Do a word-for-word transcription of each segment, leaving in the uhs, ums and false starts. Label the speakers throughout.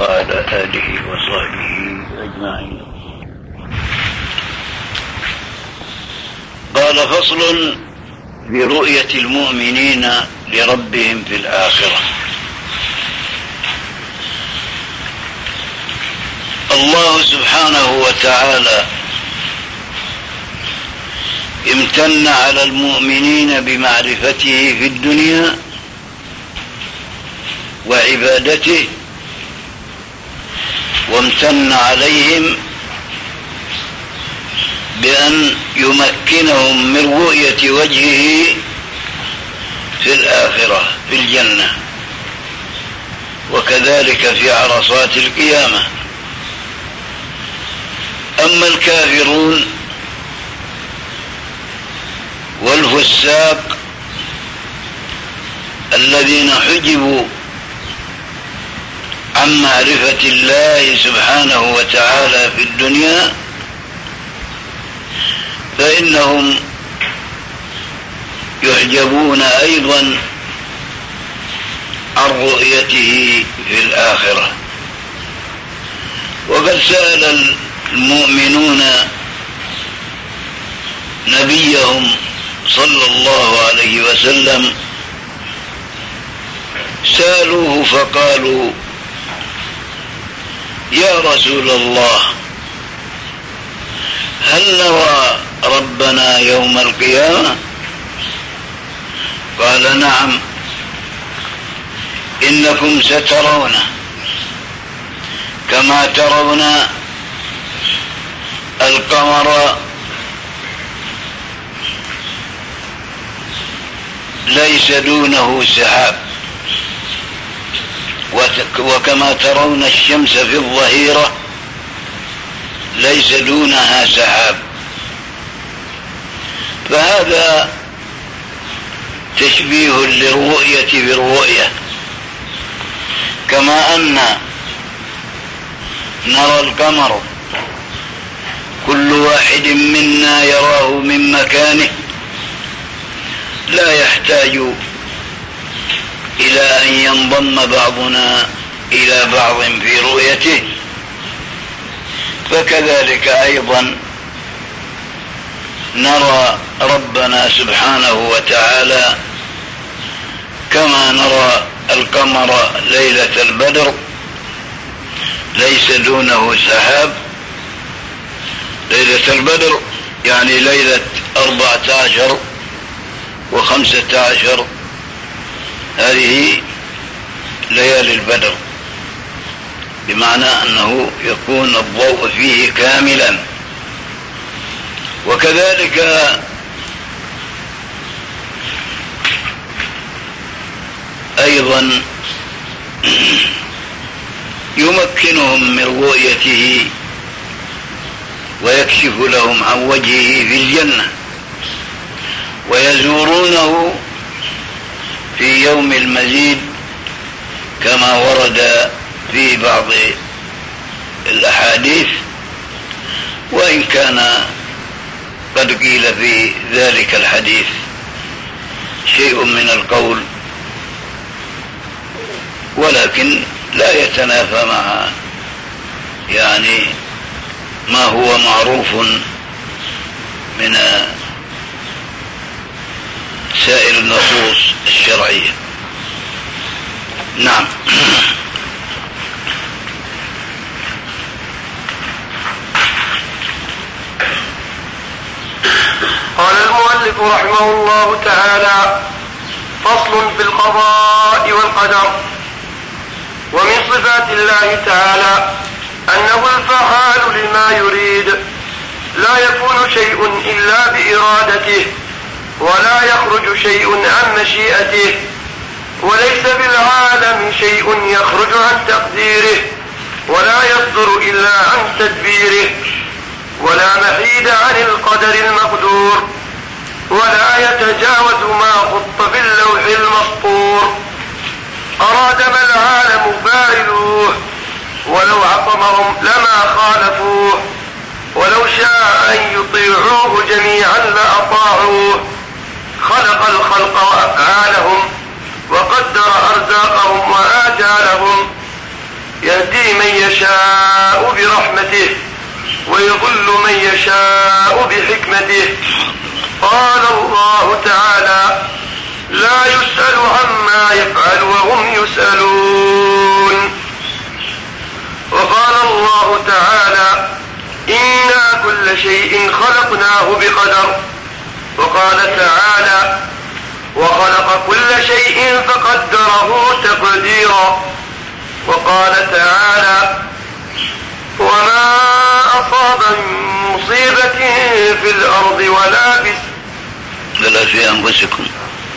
Speaker 1: وعلى آله وصحبه أجمعين. قال: فصل في رؤية المؤمنين لربهم في الآخرة. الله سبحانه وتعالى امتن على المؤمنين بمعرفته في الدنيا وعبادته، وامتن عليهم بأن يمكنهم من رؤية وجهه في الآخرة في الجنة، وكذلك في عرصات القيامة. أما الكافرون والفساق الذين حجبوا عن معرفة الله سبحانه وتعالى في الدنيا، فإنهم يحجبون أيضا عن رؤيته في الآخرة. وقد سأل المؤمنون نبيهم صلى الله عليه وسلم، سألوه فقالوا: يا رسول الله، هل نرى ربنا يوم القيامة؟ قال: نعم، إنكم سترونه كما ترون القمر ليس دونه سحاب، وكما ترون الشمس في الظهيرة ليس دونها سحاب. فهذا تشبيه للرؤية بالرؤية، كما أن نرى القمر كل واحد منا يراه من مكانه، لا يحتاج إلى أن ينضم بعضنا إلى بعض في رؤيته، فكذلك أيضا نرى ربنا سبحانه وتعالى كما نرى القمر ليلة البدر ليس دونه سحاب. ليلة البدر يعني ليلة أربعة عشر وخمسة عشر، هذه ليالي البدر، بمعنى أنه يكون الضوء فيه كاملا. وكذلك أيضا يمكنهم من رؤيته ويكشف لهم عن وجهه في الجنة، ويزورونه في يوم المزيد كما ورد في بعض الأحاديث، وإن كان قد قيل في ذلك الحديث شيء من القول، ولكن لا يتنافى مع يعني ما هو معروف من سائر النصوص الشرعية. نعم.
Speaker 2: قال المؤلف رحمه الله تعالى: فصل في القضاء والقدر. ومن صفات الله تعالى أنه الفعال لما يريد، لا يكون شيء إلا بإرادته، ولا يخرج شيء عن مشيئته، وليس بالعالم شيء يخرج عن تقديره، ولا يصدر إلا عن تدبيره، ولا محيد عن القدر المقدور، ولا يتجاوز ما خط في اللوح المسطور. أراد ما العالم فاعلوه، ولو عصمهم لما خالفوه، ولو شاء أن يطيعوه جميعا لأطاعوه. خلق الخلق وأفعالهم، وقدر أرزاقهم وآجالهم، يهدي من يشاء برحمته ويضل من يشاء بحكمته. قال الله تعالى: لا يسأل عما يفعل وهم يسألون. وقال الله تعالى: إنا كل شيء خلقناه بقدر. وقال تعالى: وخلق كل شيء فقدره تقديرا. وقال تعالى: وما أصاب من مصيبة في الأرض ولا في
Speaker 1: ولا في أنفسكم.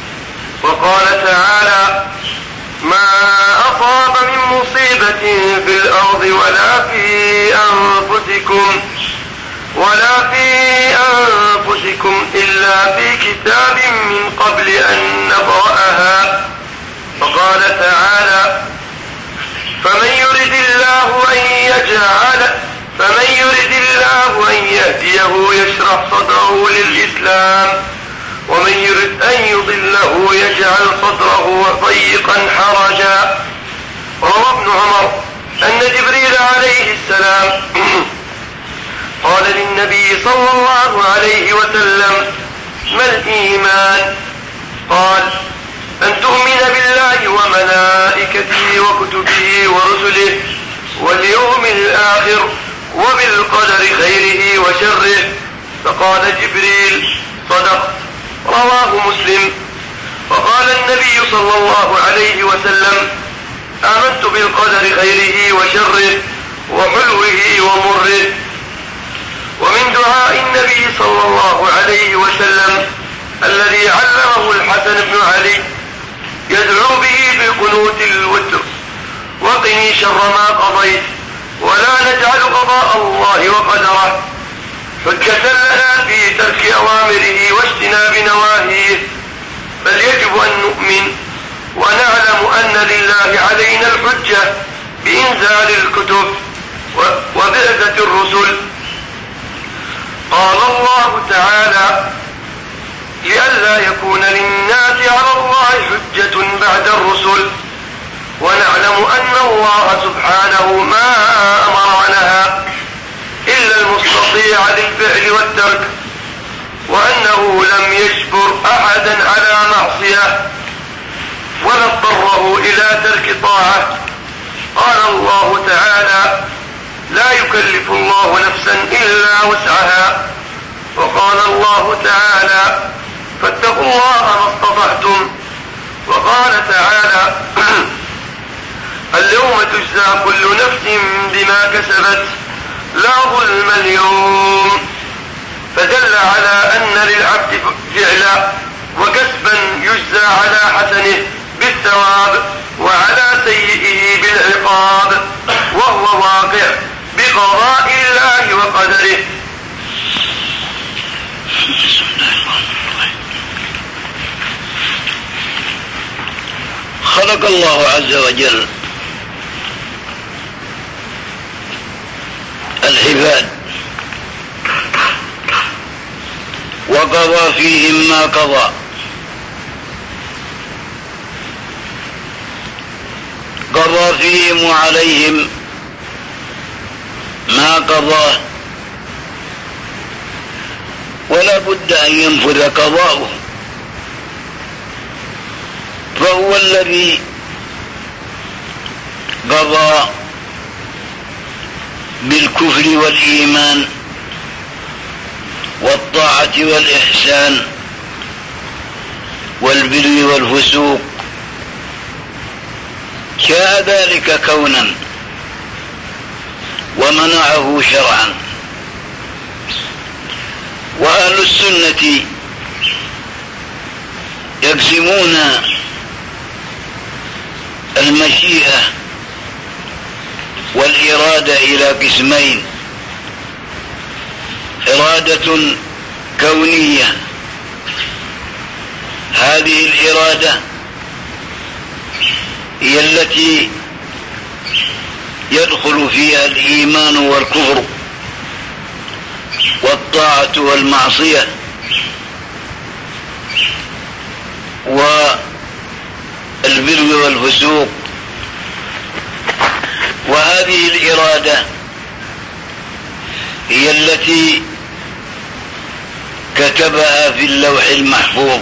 Speaker 2: وقال تعالى: ما أصاب من مصيبة في الأرض ولا في أنفسكم ولا في أنفسكم إلا في كتاب من قبل أن نبرأها. وقال تعالى: فمن يرد الله أن يجعل فمن يرد الله أن يهديه يشرح صدره للإسلام ومن يرد أن يضله يجعل صدره ضيقا حرجا. روى ابن عمر أن جبريل عليه السلام قال للنبي صلى الله عليه وسلم: ما الإيمان؟ قال: أن تؤمن بالله وملائكته وكتبه ورسله واليوم الآخر وبالقدر خيره وشره. فقال جبريل: صدق. رواه مسلم. وقال النبي صلى الله عليه وسلم: آمنت بالقدر خيره وشره وحلوه ومره. ومن دعاء النبي صلى الله عليه وسلم الذي علمه الحسن بن علي يدعو به بقنوت الوتر: وقني شر ما قضيت ولا نجعل قضاء الله وقدره حجة لنا في ترك أوامره واجتناب نواهيه، بل يجب أن نؤمن ونعلم أن لله علينا الحجة بإنزال الكتب وبعثة الرسل. قال الله تعالى: لئلا يكون للناس على الله حجة بعد الرسل. ونعلم أن الله سبحانه ما أمر ونهى إلا المستطيع للفعل والترك، وأنه لم يجبر أحدا على معصية ولا اضطره إلى ترك طاعة. قال الله تعالى: لا يكلف الله نفسا إلا وسعها. وقال الله تعالى: فاتقوا الله ما استطعتم. وقال تعالى: اليوم تجزى كل نفس بما كسبت لا ظلم اليوم. فدل على أن للعبد فعلا وكسبا يجزى على حسنه بالثواب وعلى سيئه بالعقاب، وهو واقع بقضاء الله وقدره.
Speaker 1: خلق الله عز وجل العباد وقضى فيهم ما قضى. قضى فيهم وعليهم ما قضاه، ولا بد أن ينفذ قضاؤه، فهو الذي قضى بالكفر والإيمان والطاعة والإحسان والبر والفسوق، شاء ذلك كونا ومنعه شرعا. وأهل السنة يقسمون المشيئة والإرادة إلى قسمين: إرادة كونية، هذه الإرادة هي التي يدخل فيها الإيمان والكفر والطاعة والمعصية والبر والفسوق، الإرادة هي التي كتبها في اللوح المحفوظ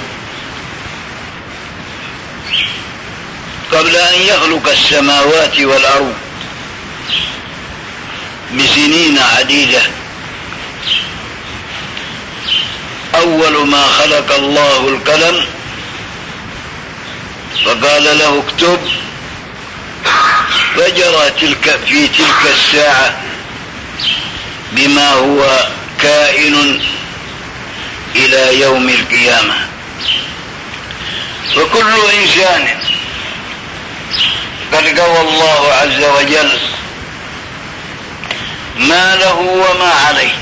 Speaker 1: قبل أن يخلق السماوات والأرض بسنين عديدة. أول ما خلق الله القلم فقال له اكتب، فجرى تلك في تلك الساعة بما هو كائن إلى يوم القيامة. فكل إنسان قد قضى الله عز وجل ما له وما عليه،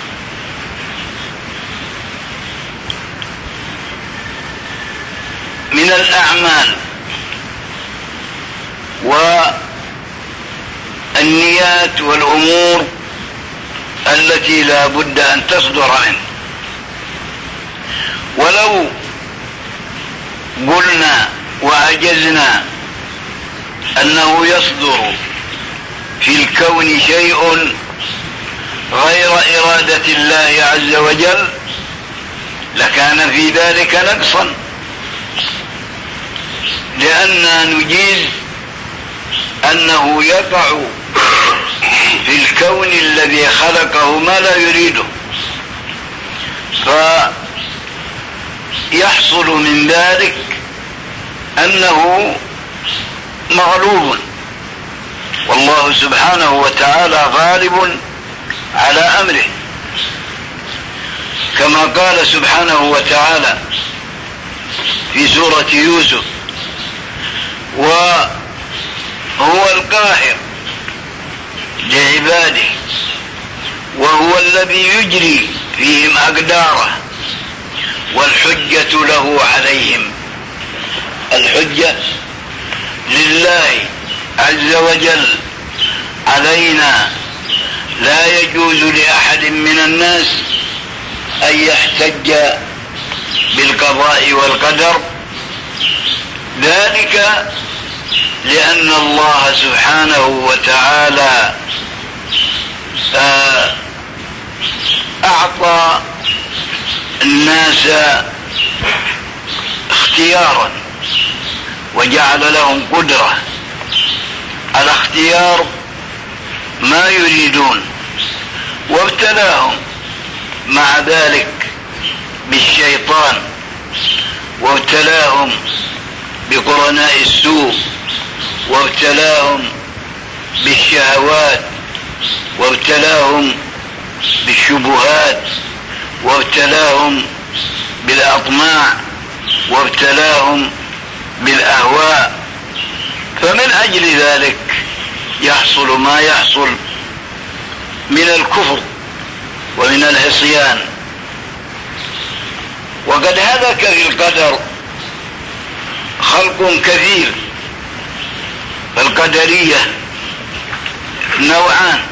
Speaker 1: من الأعمال والنيات والأمور التي لا بد أن تصدر منه. ولو قلنا وعجزنا أنه يصدر في الكون شيء غير إرادة الله عز وجل لكان في ذلك نقصا، لأننا نجيز أنه يقع في الكون الذي خلقه ما لا يريده، فيحصل من ذلك أنه مغلوب، والله سبحانه وتعالى غالب على أمره، كما قال سبحانه وتعالى في سورة يوسف: وهو القاهر لعباده وهو الذي يجري فيهم أقداره والحجة له عليهم. الحجة لله عز وجل علينا، لا يجوز لأحد من الناس أن يحتج بالقضاء والقدر، ذلك لأن الله سبحانه وتعالى أعطى الناس اختيارا وجعل لهم قدرة على اختيار ما يريدون، وابتلاهم مع ذلك بالشيطان، وابتلاهم بقرناء السوء، وابتلاهم بالشهوات، وابتلاهم بالشبهات، وابتلاهم بالأطماع، وابتلاهم بالأهواء. فمن أجل ذلك يحصل ما يحصل من الكفر ومن العصيان. وقد هلك في القدر خلق كثير. القدرية نوعان: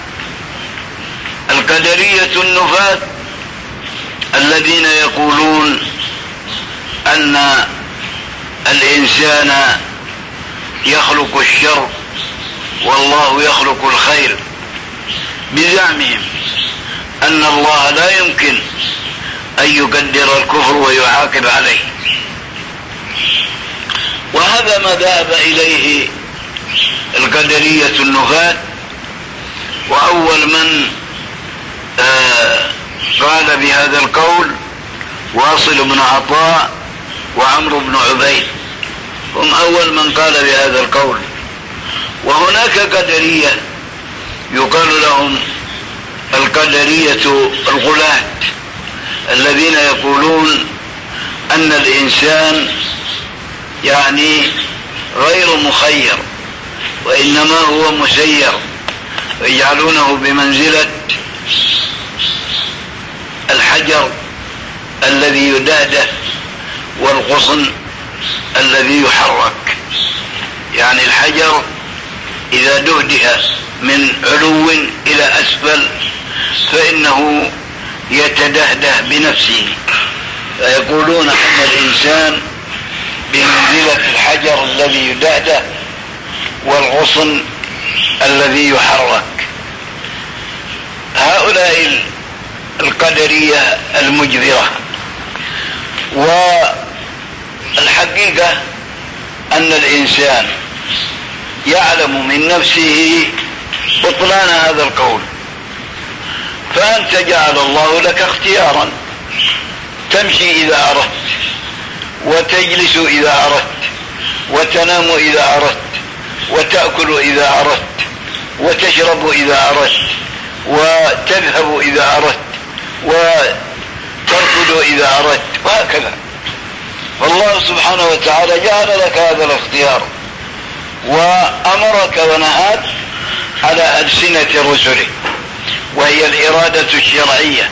Speaker 1: القدرية النفاة الذين يقولون أن الإنسان يخلق الشر والله يخلق الخير، بزعمهم أن الله لا يمكن أن يقدر الكفر ويعاقب عليه. وهذا ما ذهب إليه القدرية النفاة. وأول من آه قال بهذا القول واصل بن عطاء وعمرو بن عبيد، هم أول من قال بهذا القول. وهناك قدرية يقال لهم القدرية الغلاة، الذين يقولون أن الإنسان يعني غير مخير وإنما هو مسير، ويجعلونه بمنزلة الحجر الذي يدهده والغصن الذي يحرك. يعني الحجر إذا دهده من علو إلى أسفل فإنه يتدهده بنفسه، فيقولون أن الإنسان بمنزلة الحجر الذي يدهده والغصن الذي يحرك. هؤلاء القدرية المجبرة. والحقيقة أن الإنسان يعلم من نفسه بطلان هذا القول، فأنت جعل الله لك اختيارا، تمشي إذا أردت، وتجلس إذا أردت، وتنام إذا أردت، وتأكل إذا أردت، وتشرب إذا أردت، وتذهب إذا أردت، وتركض إذا أردت، وهكذا. فالله سبحانه وتعالى جعل لك هذا الاختيار، وأمرك ونهاك على ألسنة رسله، وهي الإرادة الشرعية،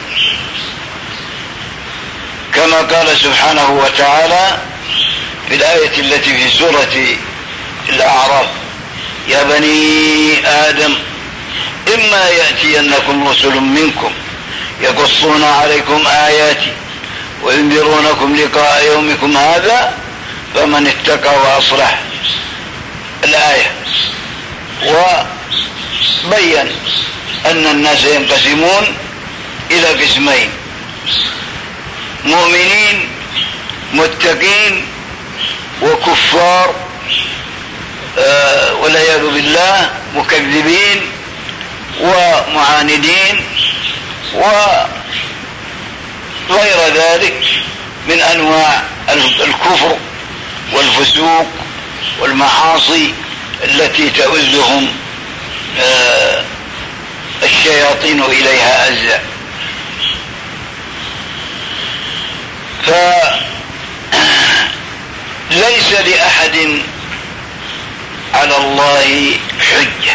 Speaker 1: كما قال سبحانه وتعالى في الآية التي في سورة الأعراف: يا بني آدم إما يأتينكم رسل منكم يقصون عليكم آياتي وينذرونكم لقاء يومكم هذا فمن اتقى وأصلح. الآية. وبين أن الناس ينقسمون إلى قسمين: مؤمنين متقين، وكفار آه والعياذ بالله مكذبين ومعاندين وغير ذلك من أنواع الكفر والفسوق والمعاصي التي تؤذهم آه الشياطين إليها أزا. فليس لأحد على الله حجة،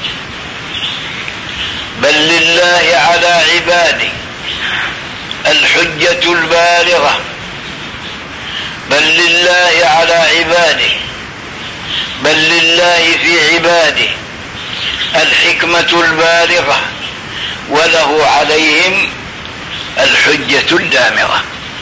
Speaker 1: بل لله على عباده الحجة البالغة، بل لله على عباده بل لله في عباده الحكمة البالغة، وله عليهم الحجة الدامغة.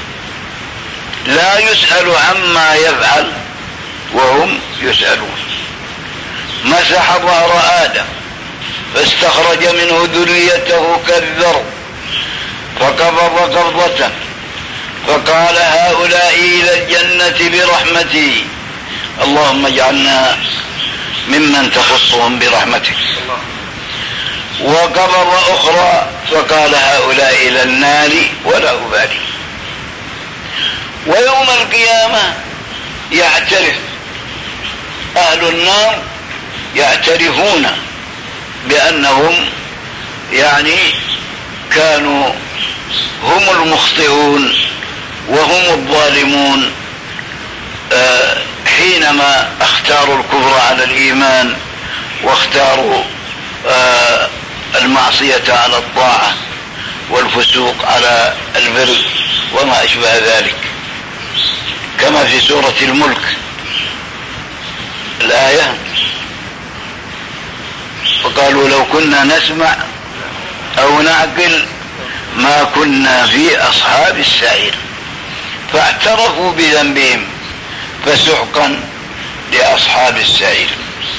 Speaker 1: لا يسأل عما يفعل وهم يسألون. مسح ظهر آدم فاستخرج منه ذريته كالذر فقبض قبضة فقال هؤلاء إلى الجنة برحمتي اللهم اجعلنا ممن تخصهم برحمتك. وقبض أخرى فقال هؤلاء إلى النار ولا أبالي. ويوم القيامة يعترف أهل النار، يعترفون بأنهم يعني كانوا هم المخطئون وهم الظالمون حينما اختاروا الكفر على الإيمان، واختاروا المعصية على الطاعة، والفسوق على البر وما أشبه ذلك، كما في سورة الملك الآية: وقالوا لو كنا نسمع أو نعقل ما كنا في أصحاب السعير فاعترفوا بذنبهم فسحقا لأصحاب السعير.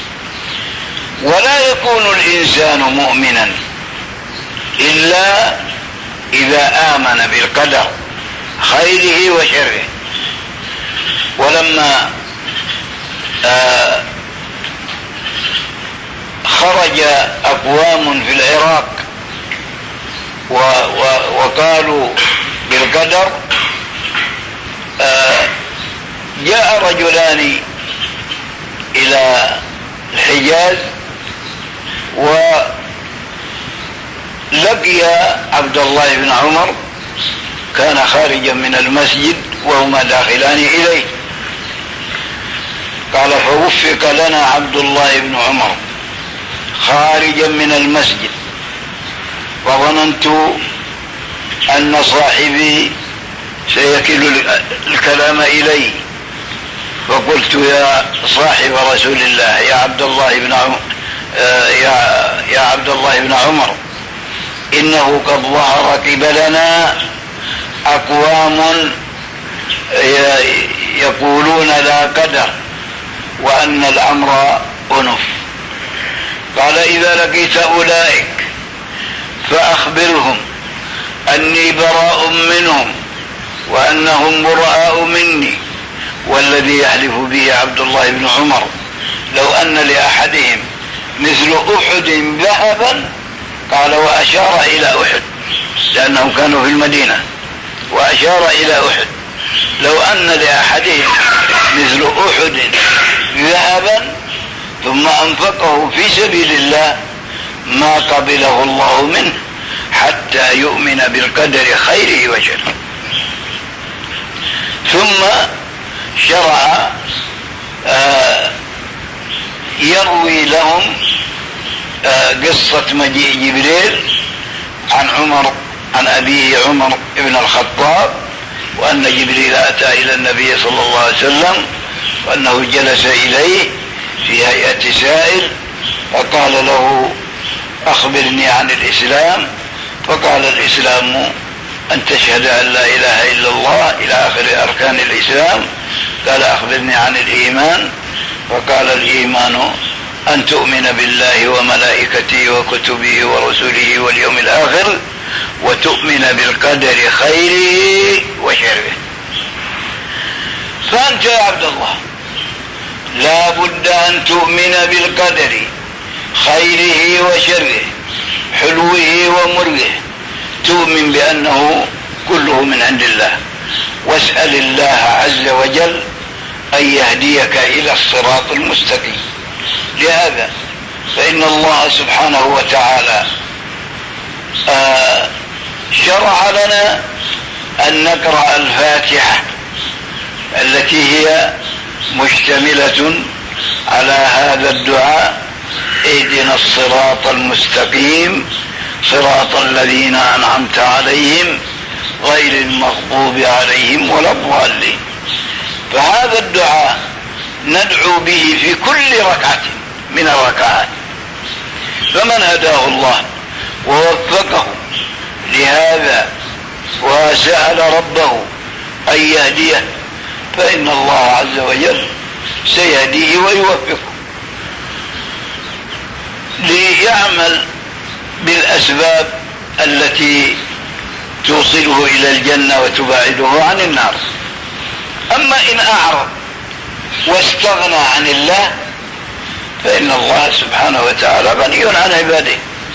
Speaker 1: ولا يكون الإنسان مؤمنا إلا إذا آمن بالقدر خيره وشره. ولما آه خرج أقوام في العراق و و وقالوا بالقدر، آه جاء رجلان إلى الحجاز ولقي عبد الله بن عمر، كان خارجا من المسجد وهما داخلان إليه. قال: فوفق لنا عبد الله بن عمر خارجا من المسجد، وظننت أن صاحبي سيكل الكلام إليه، فقلت: يا صاحب رسول الله، يا عبد الله بن عمر يا, يا عبد الله بن عمر إنه قد ظهر قبلنا أقوام يقولون لا قدر وأن الأمر أنف. قال: إذا لقيت أولئك فأخبرهم أني براء منهم وأنهم براء مني. والذي يحلف به عبد الله بن عمر لو أن لأحدهم مثل أحد ذهبا، قال وأشار إلى أحد لأنهم كانوا في المدينة، وأشار إلى أحد، لو أن لأحدهم مثل أحد ذهبا ثم أنفقه في سبيل الله ما قبله الله منه حتى يؤمن بالقدر خيره وشره. ثم شرع آه يروي لهم آه قصة مجيء جبريل عن عمر عن أبيه عمر بن الخطاب، وأن جبريل أتى إلى النبي صلى الله عليه وسلم وأنه جلس إليه في هيئة سائل فقال له أخبرني عن الإسلام، فقال الإسلام أن تشهد أن لا إله إلا الله إلى آخر أركان الإسلام. قال أخبرني عن الإيمان، فقال الإيمان أن تؤمن بالله وملائكته وكتبه ورسله واليوم الآخر وتؤمن بالقدر خيره وشره. فأنت يا عبد الله لا بد أن تؤمن بالقدر خيره وشره حلوه ومره، تؤمن بأنه كله من عند الله، واسأل الله عز وجل أن يهديك إلى الصراط المستقيم. لهذا فإن الله سبحانه وتعالى آه شرع لنا أن نقرأ الفاتحة التي هي مشتملة على هذا الدعاء: اهدنا الصراط المستقيم صراط الذين أنعمت عليهم غير المغضوب عليهم ولا الضالين. فهذا الدعاء ندعو به في كل ركعة من الركعات، فمن هداه الله ووفقه لهذا وسأل ربه أن يهديه فإن الله عز وجل سيهديه ويوفقه ليعمل بالأسباب التي توصله إلى الجنة وتباعده عن النار. أما إن أعرض واستغنى عن الله فإن الله سبحانه وتعالى غني عن عباده.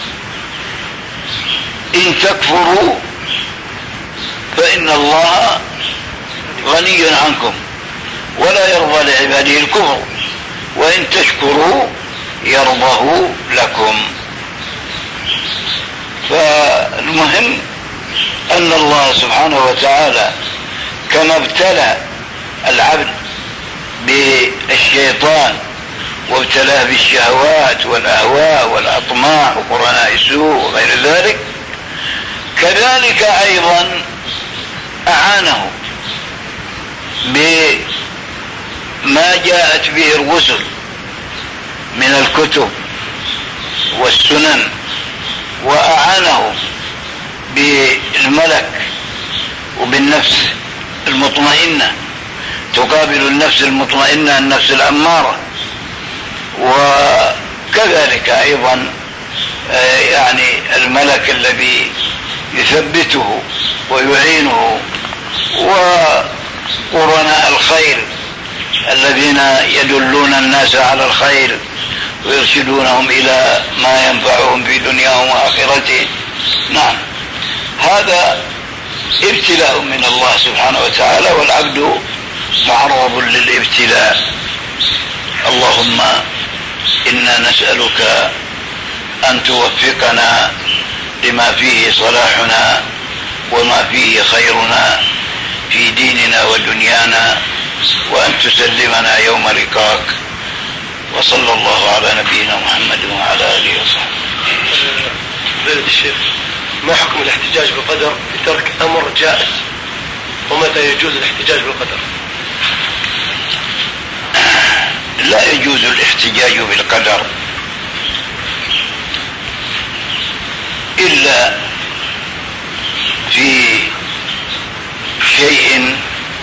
Speaker 1: إن تكفروا فإن الله غني عنكم ولا يرضى لعباده الكفر، وإن تشكروا يرضه لكم. فالمهم أن الله سبحانه وتعالى كما ابتلى العبد بالشيطان وابتلاه بالشهوات والأهواء والأطماع وقرناء السوء وغير ذلك، كذلك أيضا أعانه بما جاءت به الرسل من الكتب والسنن، وأعانه بالملك وبالنفس المطمئنة تقابل النفس المطمئنة النفس الأمارة، وكذلك أيضا يعني الملك الذي يثبته ويعينه، وقرناء الخير الذين يدلون الناس على الخير ويرشدونهم إلى ما ينفعهم في دنياهم وآخرتهم. نعم، هذا ابتلاء من الله سبحانه وتعالى، والعبد معرض للابتلاء. اللهم إنا نسألك أن توفقنا لما فيه صلاحنا وما فيه خيرنا في ديننا ودنيانا، وأن تسلمنا يوم لقاك. وصلى الله على نبينا محمد وعلى آله وصحبه.
Speaker 2: فضيلة الشيخ، ما حكم الاحتجاج بالقدر بترك أمر جائز، ومتى يجوز الاحتجاج بالقدر؟
Speaker 1: لا يجوز الاحتجاج بالقدر إلا في شيء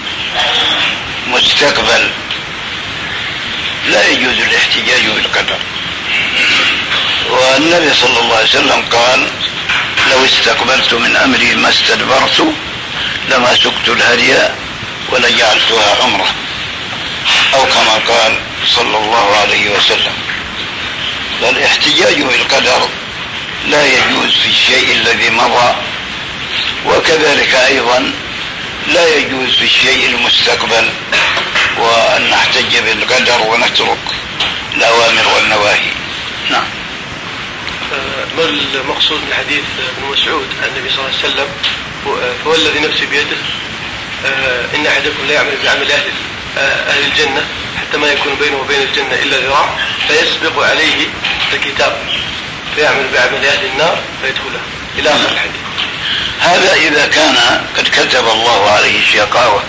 Speaker 1: مستقبل، لا يجوز الاحتجاج بالقدر. والنبي صلى الله عليه وسلم قال: لو استقبلت من أمري ما استدبرت لما سكت الهدي ولجعلتها عمرة، أو كما قال صلى الله عليه وسلم. فالاحتجاج بالقدر لا يجوز في الشيء الذي مضى، وكذلك أيضا لا يجوز في الشيء المستقبل، وأن نحتج بالقدر ونترك الأوامر والنواهي. نعم.
Speaker 2: ما المقصود من حديث ابن مسعود عن النبي صلى الله عليه وسلم فوالذي نفسي بيده إن أحدكم لا يعمل بعمل أهل أهل الجنة حتى ما يكون بينه وبين الجنة إلا ذراع فيسبق عليه الكتاب فيعمل بعمل أهل النار فيدخلها إلى آخر الحديث.
Speaker 1: هذا إذا كان قد كتب الله عليه الشقاوة،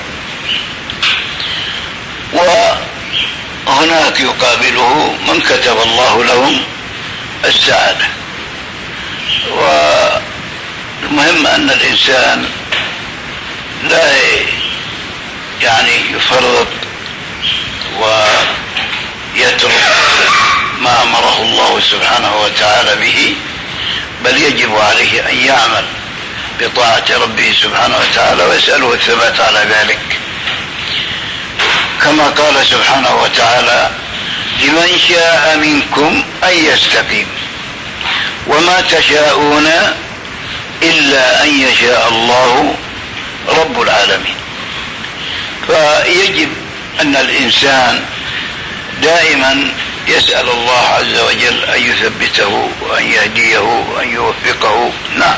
Speaker 1: وهناك يقابله من كتب الله لهم السعادة. والمهم أن الإنسان لا يعني يفرط ويترك ما أمره الله سبحانه وتعالى به، بل يجب عليه أن يعمل بطاعة ربه سبحانه وتعالى ويسأله الثبات على ذلك، كما قال سبحانه وتعالى: لمن شاء منكم أن يستقيم وما تشاءون إلا أن يشاء الله رب العالمين. فيجب أن الإنسان دائما يسأل الله عز وجل أن يثبته وأن يهديه وأن يوفقه. نعم.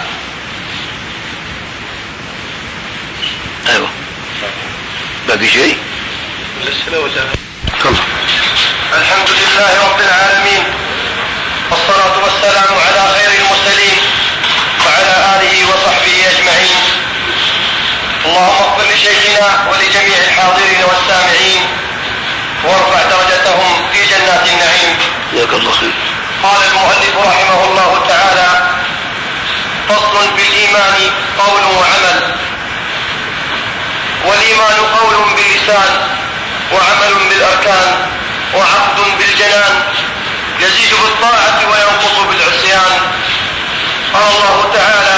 Speaker 1: أيوة. باقي شيء؟
Speaker 2: الأسئلة ولا؟ الحمد لله رب العالمين، والصلاة والسلام على خير المرسلين وعلى آله وصحبه أجمعين. اللهم اغفر لشيخنا ولجميع الحاضرين والسامعين وارفع درجتهم في جنات النعيم.
Speaker 1: جزاك الله خير.
Speaker 2: قال المؤلف رحمه الله تعالى: فصل بالإيمان قول وعمل. والإيمان قول باللسان وعمل بالأركان وعقد بالجنان، يزيد بالطاعة وينقص بالعصيان. قال الله تعالى: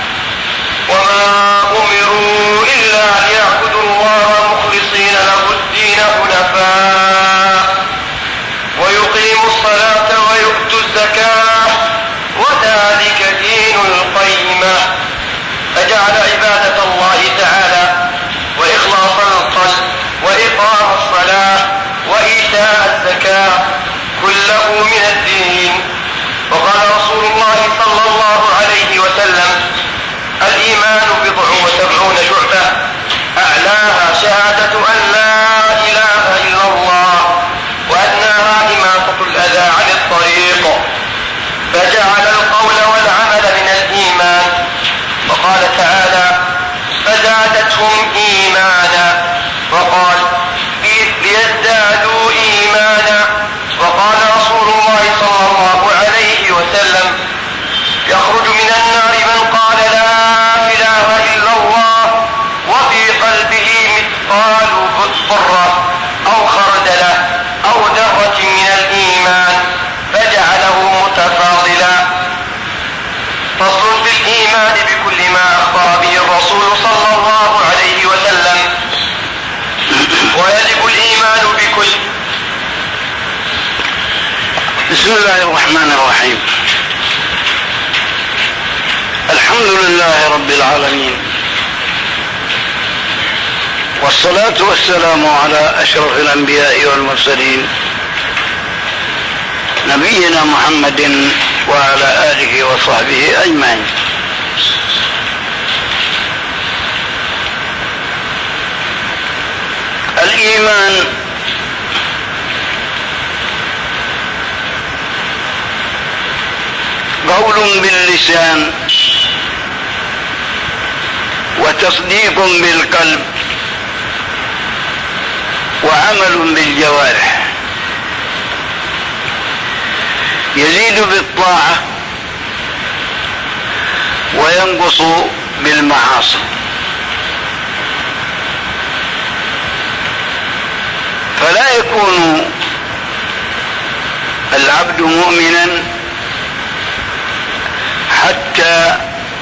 Speaker 2: وما أمروا إلا ليعبدوا الله مخلصين له الدين حنفاء ويقيموا الصلاة ويؤتوا الزكاة وذلك دين القيمة. فجعل عبادة الله تعالى وإخلاص القلب وإقام الصلاة وإيتاء الزكاة كله من الدين. وقال رسول الله صلى الله عليه وسلم: الإيمان بضع وسبعون شعبة أعلاها شهادة أن لا إله إلا الله وأدناها إماطة الأذى عن الطريق. فجعل القول والعمل من الإيمان. وقال تعالى: فزادتهم إيمانا. وقال: ليزدادوا إيمانا. وقال رسول الله صلى الله عليه وسلم: يخرج من النار من قال لا إله إلا الله وفي قلبه مثقال ذرة أو خردلة أو ذرة من الإيمان فجعله متفاضلا. فصل بالإيمان بكل ما أخبر به الرسول صلى الله عليه وسلم. ويجب الإيمان بكل.
Speaker 1: بسم الله الرحمن الرحيم. الحمد لله رب العالمين، والصلاة والسلام على أشرف الأنبياء والمرسلين نبينا محمد وعلى آله وصحبه أجمعين. الإيمان قول باللسان وتصديق بالقلب وعمل بالجوارح، يزيد بالطاعة وينقص بالمعاصي. فلا يكون العبد مؤمنا حتى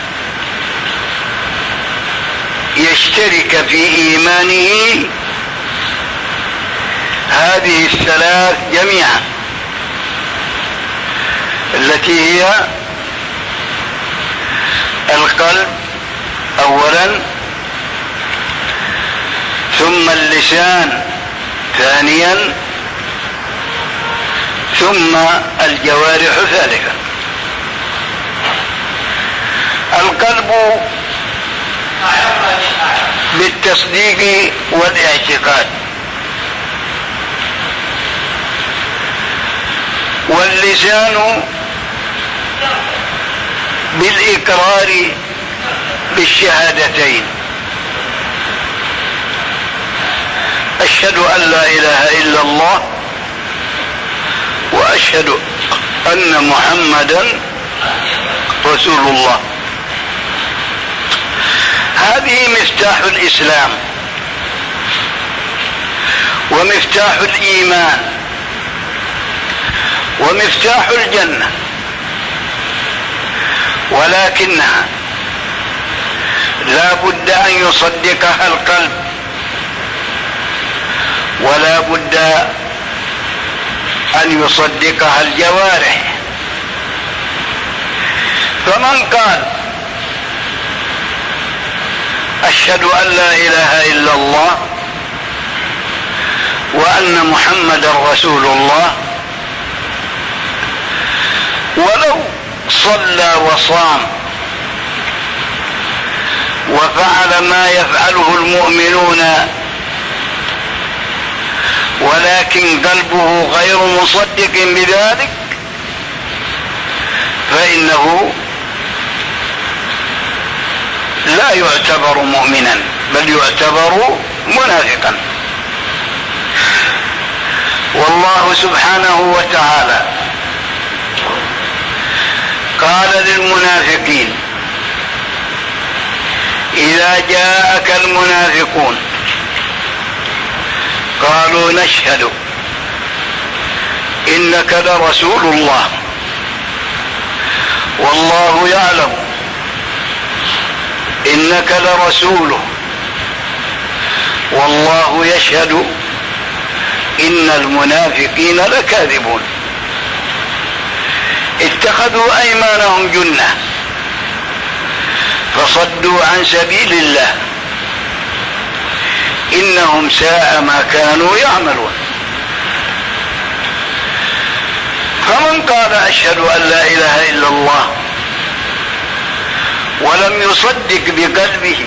Speaker 1: يشترك في إيمانه هذه الثلاث جميعا، التي هي القلب أولا، ثم اللسان ثانيا، ثم الجوارح ثالثا. القلب بالتصديق والاعتقاد، واللسان بالإقرار بالشهادتين، أشهد أن لا إله إلا الله وأشهد أن محمدا رسول الله. هذه مفتاح الإسلام ومفتاح الإيمان ومفتاح الجنة، ولكنها لا بد أن يصدقها القلب، ولا بد أن يصدقها الجوارح. فمن قال أشهد أن لا إله إلا الله وأن محمدا رسول الله، ولو صلى وصام وفعل ما يفعله المؤمنون، ولكن قلبه غير مصدق بذلك، فإنه لا يعتبر مؤمنا، بل يعتبر منافقا. والله سبحانه وتعالى قال للمنافقين: إذا جاءك المنافقون قالوا نشهد إنك لرسول الله والله يعلم إنك لرسوله والله يشهد إن المنافقين لكاذبون. اتخذوا أيمانهم جنة فصدوا عن سبيل الله، إنهم ساء ما كانوا يعملون. فمن قال أشهد أن لا إله إلا الله ولم يصدق بقلبه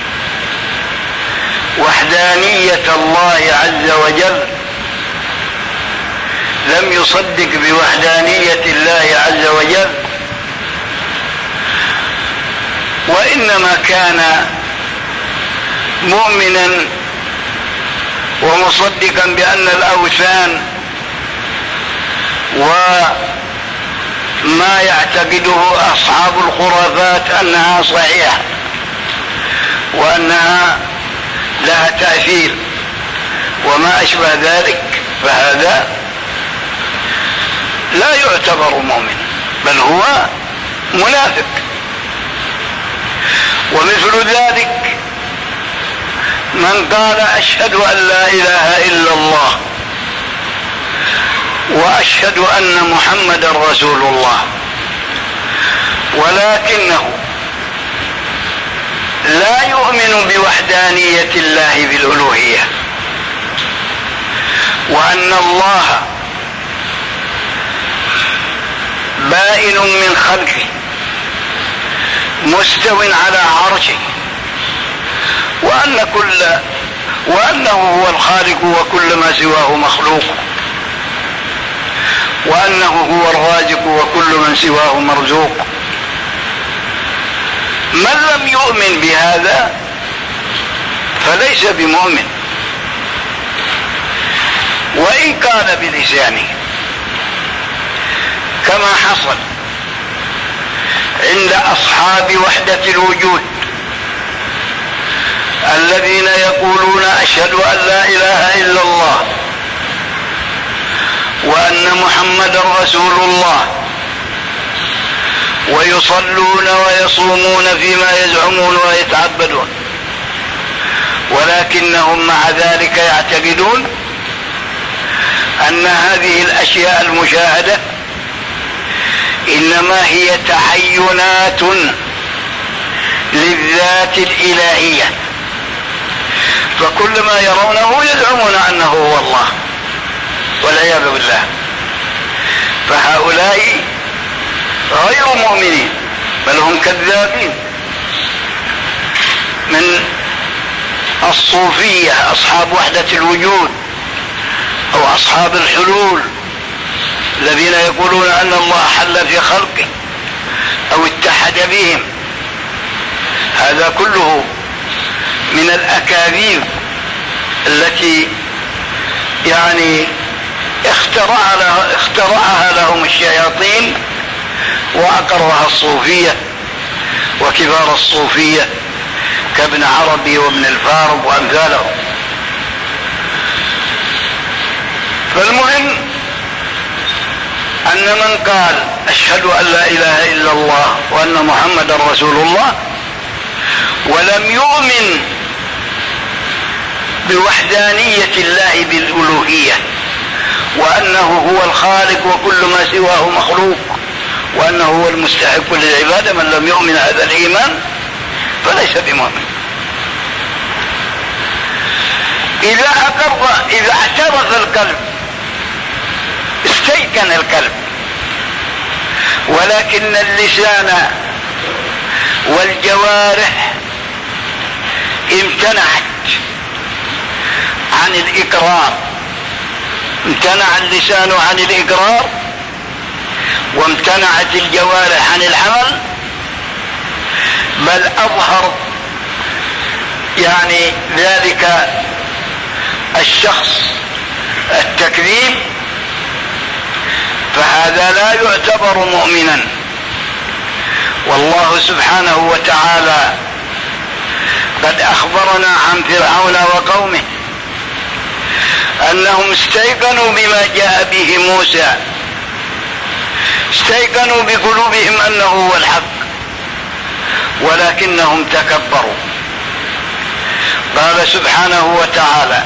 Speaker 1: وحدانية الله عز وجل، لم يصدق بوحدانية الله عز وجل، وإنما كان مؤمنا ومصدقا بأن الأوثان وما يعتقده أصحاب الخرافات أنها صحيحة وأنها لها تأثير وما أشبه ذلك، فهذا لا يعتبر مؤمن بل هو منافق. ومثل ذلك من قال أشهد أن لا إله إلا الله وأشهد أن محمدا رسول الله، ولكنه لا يؤمن بوحدانية الله في الألوهية، وأن الله بائن من خلقه مستو على عرشه، وأن كل وأنه هو الخالق وكل ما سواه مخلوق، وأنه هو الرازق وكل من سواه مرزوق. من لم يؤمن بهذا فليس بمؤمن، وإن قال بلسانه، كما حصل عند أصحاب وحدة الوجود الذين يقولون أشهد أن لا إله إلا الله وأن محمدا رسول الله، ويصلون ويصومون فيما يزعمون ويتعبدون، ولكنهم مع ذلك يعتقدون أن هذه الأشياء المشاهدة إنما هي تعينات للذات الإلهية، فكل ما يرونه يزعمون أنه هو الله والعياذ بالله. فهؤلاء غير مؤمنين بل هم كذابين. من الصوفية أصحاب وحدة الوجود أو أصحاب الحلول الذين يقولون أن الله حل في خلقه أو اتحد بهم، هذا كله من الأكاذيب التي يعني اخترعها, اخترعها لهم الشياطين وأقرها الصوفية وكبار الصوفية كابن عربي وابن الفارض وأمثالهم. فالمهم أن من قال أشهد أن لا إله إلا الله وأن محمد رسول الله ولم يؤمن بوحدانية الله بالألوهية وأنه هو الخالق وكل ما سواه مخلوق وأنه هو المستحق للعبادة، من لم يؤمن هذا الإيمان فليس بمؤمن. إذا أقر إذا اعترف القلب استيقن القلب، ولكن اللسان والجوارح امتنعت عن الإقرار، امتنع اللسان عن الإقرار وامتنعت الجوارح عن العمل، بل أظهر يعني ذلك الشخص التكذيب، فهذا لا يعتبر مؤمنا. والله سبحانه وتعالى قد أخبرنا عن فرعون وقومه أنهم استيقنوا بما جاء به موسى، استيقنوا بقلوبهم أنه هو الحق ولكنهم تكبروا. قال سبحانه وتعالى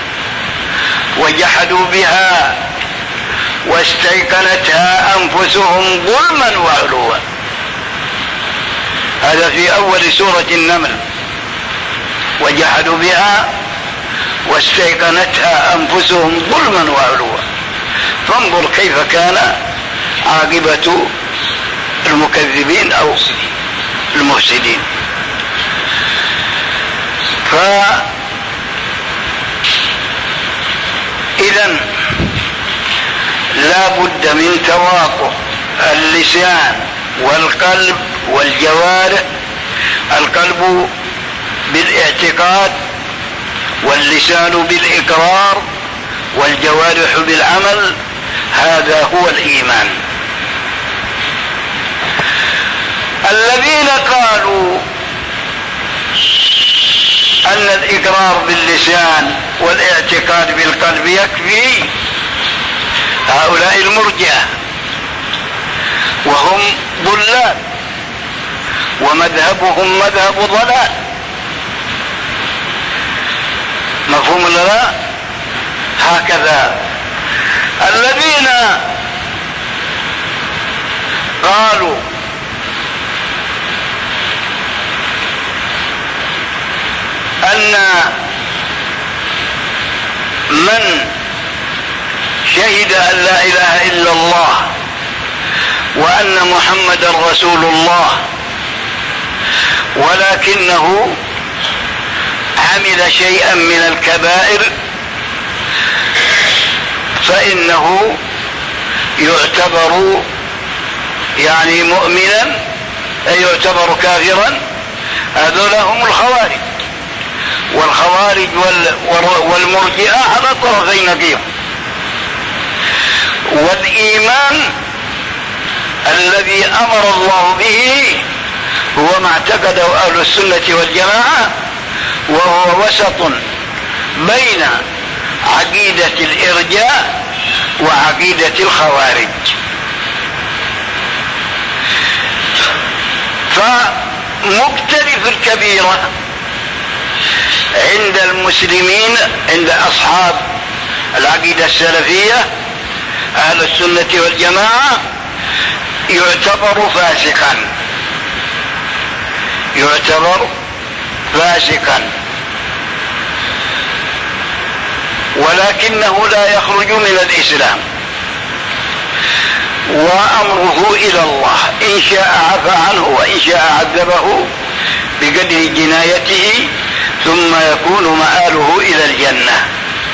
Speaker 1: وجحدوا بها واستيقنتها أنفسهم ظلما وعلوا، هذا في أول سورة النمل، وجحدوا بها واستيقنتها أنفسهم ظلما وعلوا. فانظر كيف كان عاقبة المكذبين أو المفسدين. فإذا لا بد من تواطؤ اللسان والقلب والجوارح، القلب بالاعتقاد واللسان بالإقرار والجوارح بالعمل، هذا هو الإيمان. الذين قالوا أن الإقرار باللسان والاعتقاد بالقلب يكفي، هؤلاء المرجئة، وهم ضلال ومذهبهم مذهب ضلال. مفهوم ولا لا؟ هكذا الذين قالوا أن من شهد أن لا إله إلا الله وأن محمد رسول الله ولكنه عمل شيئا من الكبائر فإنه يعتبر يعني مؤمنا أي يعتبر كافرا. هذول هم الخوارج، والخوارج والمرجئة على طرفي نقيض. والإيمان الذي أمر الله به هو ما اعتقده أهل السنة والجماعة، وهو وسط بين عقيدة الإرجاء وعقيدة الخوارج. فمقترف الكبيرة عند المسلمين، عند أصحاب العقيدة السلفية أهل السنة والجماعة، يعتبر فاسقا، يعتبر فاسقا، ولكنه لا يخرج من الإسلام، وأمره إلى الله، إن شاء عفى عنه وإن شاء عذبه بقدر جنايته، ثم يكون مآله إلى الجنة.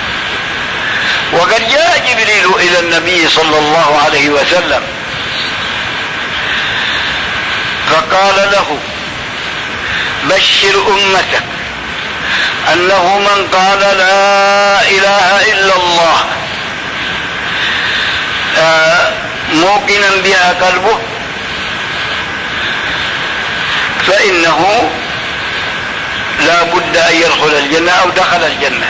Speaker 1: وقد جاء جبريل إلى النبي صلى الله عليه وسلم فقال له: بشر أمتك أنه من قال لا إله إلا الله آه موقنا بها قلبه فإنه لا بد أن يدخل الجنة أو دخل الجنة.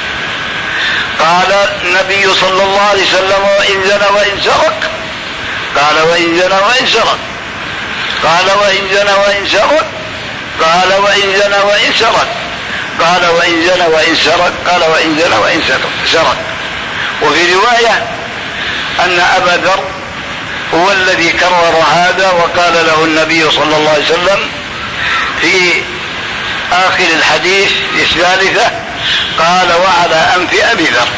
Speaker 1: قال النبي صلى الله عليه وسلم: وإن زنى وإن سرق؟ قال: وإن زنى وإن سرق. قال: وإن زنى وإن سرق؟ قال: وإن زنى وإن سرق. قال: وإن زنى وإن سرق. قال: وإن زنى وإن سرق. وفي رواية أن أبا ذر هو الذي كرر هذا، وقال له النبي صلى الله عليه وسلم في آخر الحديث في الثالثة، قال: وعلى أنف أبي ذر.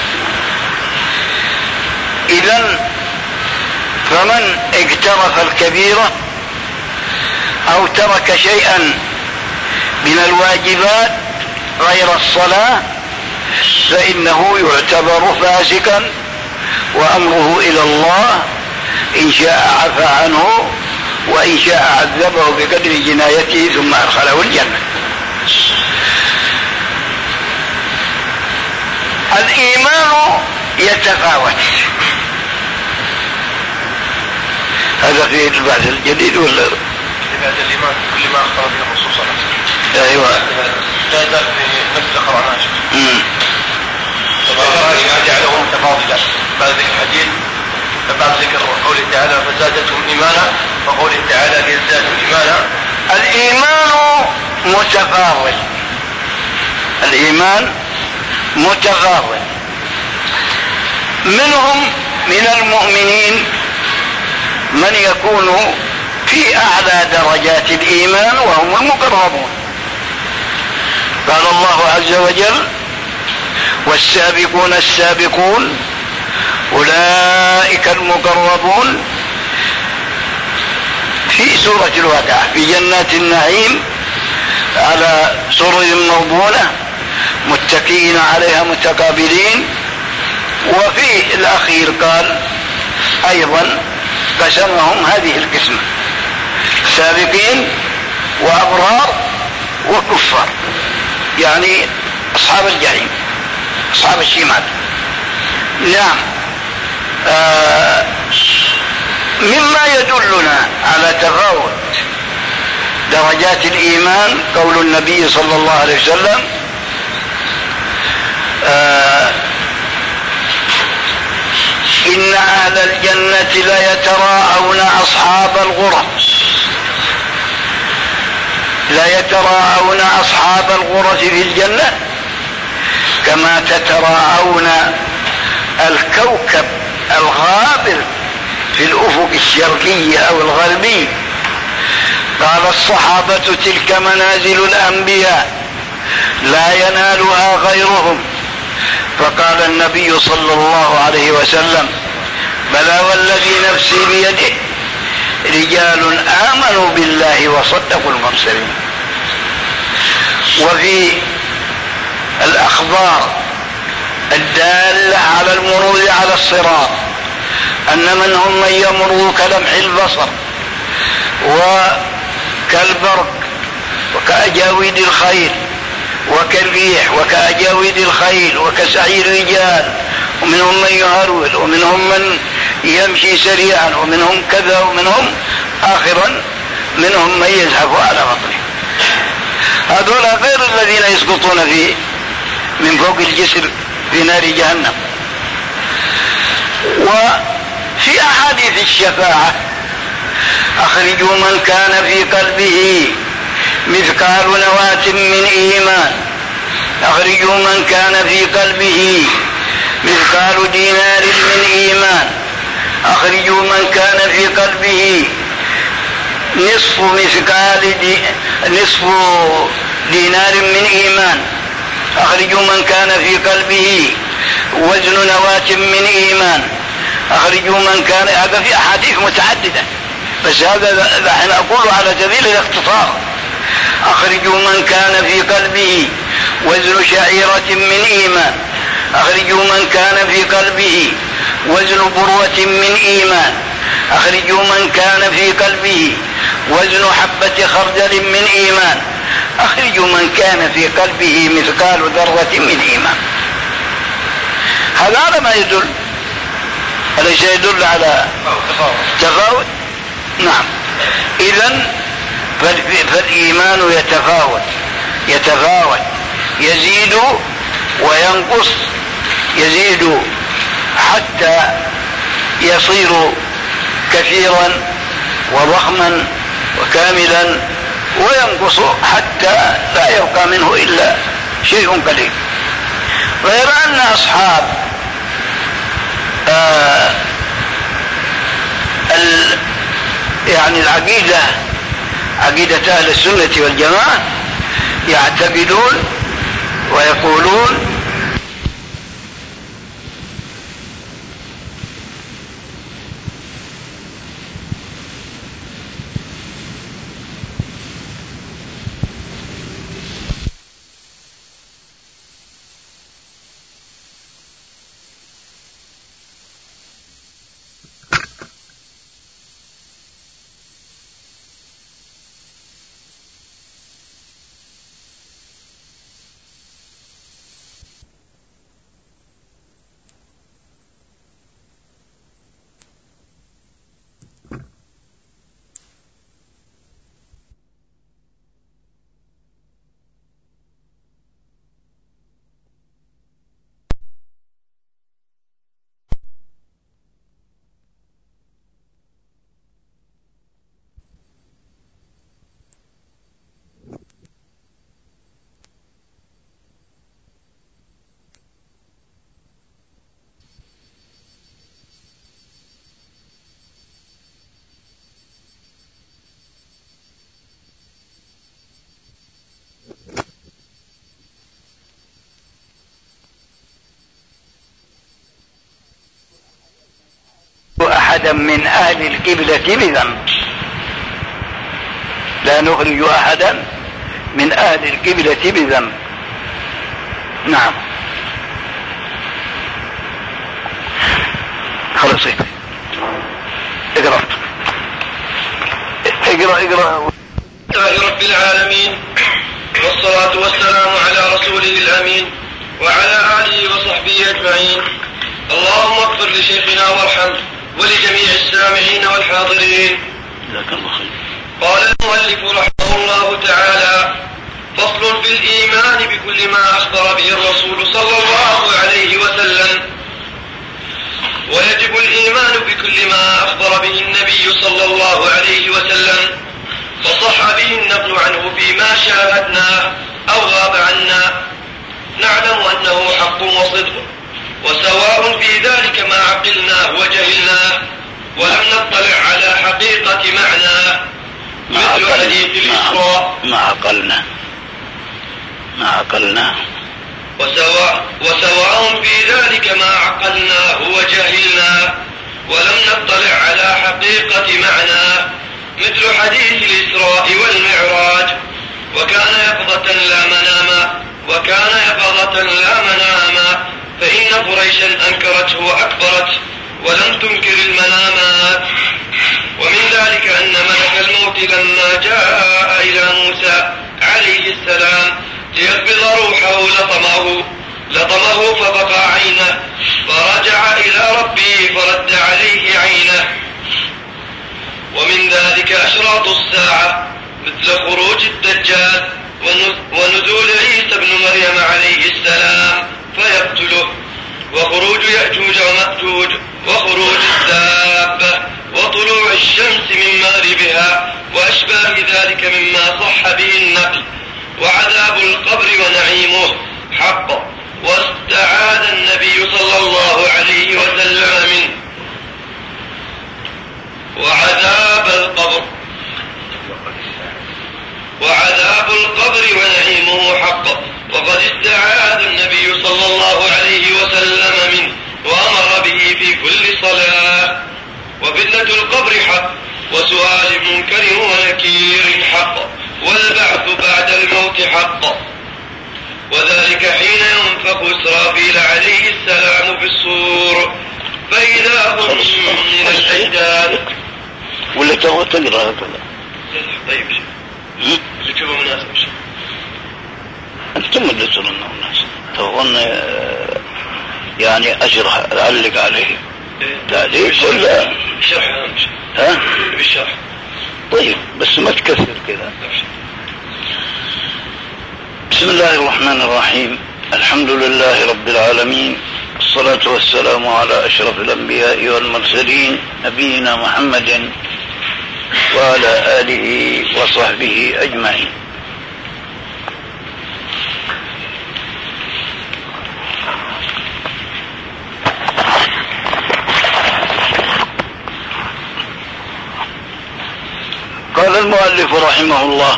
Speaker 1: إذن فمن اقترف الكبيرة أو ترك شيئا من الواجبات غير الصلاة فإنه يعتبر فاسقا، وأمره إلى الله، إن شاء عفى عنه وإن شاء عذبه بقدر جنايته ثم أدخله الجنة. الإيمان يتفاوت، هذا في البعث الجديد ولا
Speaker 2: بعد الإيمان كل ما أخبر به الرسول صلى الله عليه وسلم؟
Speaker 1: أيوة،
Speaker 2: لا يزال في نفس القرآن. طبعا جعله متفاضلا بعد ذكر الحديث، بعد ذكر قوله تعالى: فزادتهم إيمانا، وقوله تعالى: ليزدادوا إيمانا.
Speaker 1: الإيمان متفاضل، الإيمان متفاضل. منهم من المؤمنين من يكون في أعلى درجات الإيمان وهم المقربون. قال الله عز وجل: والسابقون السابقون أولئك المقربون، في سورة الواقعة، في جنات النعيم على سرر موضونة متكئين عليها متقابلين. وفي الأخير قال أيضا قسمهم هذه القسمة: سابقين وأبرار وكفار، يعني أصحاب الجحيم، أصحاب الشمال. نعم. آه مما يدلنا على تفاوت درجات الإيمان قول النبي صلى الله عليه وسلم: آه إن أهل الجنة لا يتراءون أصحاب الغرف، لا يتراءون أصحاب الغرف في الجنة كما تتراءون الكوكب الغابر في الأفق الشرقي أو الغربي. قال الصحابة: تلك منازل الأنبياء لا ينالها غيرهم. فقال النبي صلى الله عليه وسلم: بلى والذي نفسي بيده، رجال آمنوا بالله وصدقوا المرسلين. وفي الأخبار الدالة على المرور على الصراط أن منهم من يمر كلمح البصر وكالبرق وكأجاويد الخيل وكالريح وكأجاويد الخيل وكسعي الرجال، ومنهم من يهرول، ومنهم من يمشي سريعا، ومنهم كذا، ومنهم آخرا منهم من يزحف على بطنه. هذولا غير الذين يسقطون في من فوق الجسر في نار جهنم. وفي أحاديث الشفاعة: أخرجوا من كان في قلبه مثقال نواة من إيمان أخرجوا من كان في قلبه مثقال دينار من إيمان أخرجوا من كان في قلبه نصف مثقال دي نصف دينار من إيمان أخرجوا من كان في قلبه وزن نواة من إيمان أخرجوا من كان. هذا في أحاديث متعددة بس هذا نحن أقول على سبيل الاختصار. أخرجوا من كان في قلبه وزن شعيرة من إيمان أخرجوا من كان في قلبه وزن بروة من إيمان أخرجوا من كان في قلبه وزن حبة خردل من إيمان أخرجوا من كان في قلبه مثقال ذرة من إيمان. هذا على ما يدل أليس يدل على تفاوت؟ نعم. إذن فالإيمان يتفاوت يتفاوت يزيد وينقص يزيد حتى يصير كثيرا وضخما وكاملا وينقص حتى لا يبقى منه إلا شيء قليل. غير أن أصحاب آه ال يعني العقيدة عقيدة أهل السنة والجماعة يعتقدون ويقولون أحدا من أهل القبلة بذنب لا نخرج أحدا من أهل القبلة بذنب. نعم خلاص اقرأ اقرأ اقرأ.
Speaker 2: رب العالمين والصلاة والسلام على رسوله الأمين وعلى آله وصحبه أجمعين. اللهم اغفر لشيخنا وارحمه ولجميع السامعين والحاضرين. قال المؤلف رحمه الله تعالى: فصل في الإيمان بكل ما أخبر به الرسول صلى الله عليه وسلم. ويجب الإيمان بكل ما أخبر به النبي صلى الله عليه وسلم فصح به النقل عنه فيما شاهدناه أو غاب عنا، نعلم أنه حق وصدق، وسواء في ذلك ما عقلناه وجهلناه ولم نطلع على حقيقة معناه، مثل حديث الإسراء
Speaker 1: ما عقلنا ما عقلنا
Speaker 2: وسواء, وسواء في ذلك ما عقلناه وجهلناه ولم نطلع على حقيقة معناه، مثل حديث الإسراء والمعراج. وكان يقظة لا مناما وكان يقظة لا مناما فإن قريشا أنكرته وأكبرته ولم تنكر المنامات. ومن ذلك أن ملك الموت لما جاء إلى موسى عليه السلام ليقبض روحه لطمه لطمه فبقى عينه، فرجع إلى ربه فرد عليه عينه. ومن ذلك أشراط الساعة مثل خروج الدجال ونزول عيسى بن مريم عليه السلام فيقتله، وخروج يأجوج ومأجوج، وخروج الدابة، وطلوع الشمس من مغربها وأشباه ذلك مما صح به النقل، وعذاب القبر ونعيمه حق، واستعاذ النبي صلى الله عليه وسلم منه. وعذاب القبر وعذاب القبر ونعيمه حق، وقد استعاذ النبي صلى الله عليه وسلم منه وأمر به في كل صلاة. وفتنة القبر حق، وسؤال منكر ونكير حق، والبعث بعد الموت حق، وذلك حين ينفخ إسرافيل عليه السلام في الصور فإذا هم من الأجداد.
Speaker 1: ولا تغوى تقرأ هكذا؟
Speaker 2: طيب شيء اللي تشوفه مناسب شيء
Speaker 1: أنتم اللي ترونه مناسب. تظن يعني أشرح أعلق عليه تعليق ولا
Speaker 2: بالشرح؟ أهم شيء
Speaker 1: ها؟
Speaker 2: بالشرح.
Speaker 1: طيب بس ما تكثر كذا. بسم الله الرحمن الرحيم. الحمد لله رب العالمين، الصلاة والسلام على أشرف الأنبياء والمرسلين نبينا محمد وعلى آله وصحبه أجمعين. قال المؤلف رحمه الله،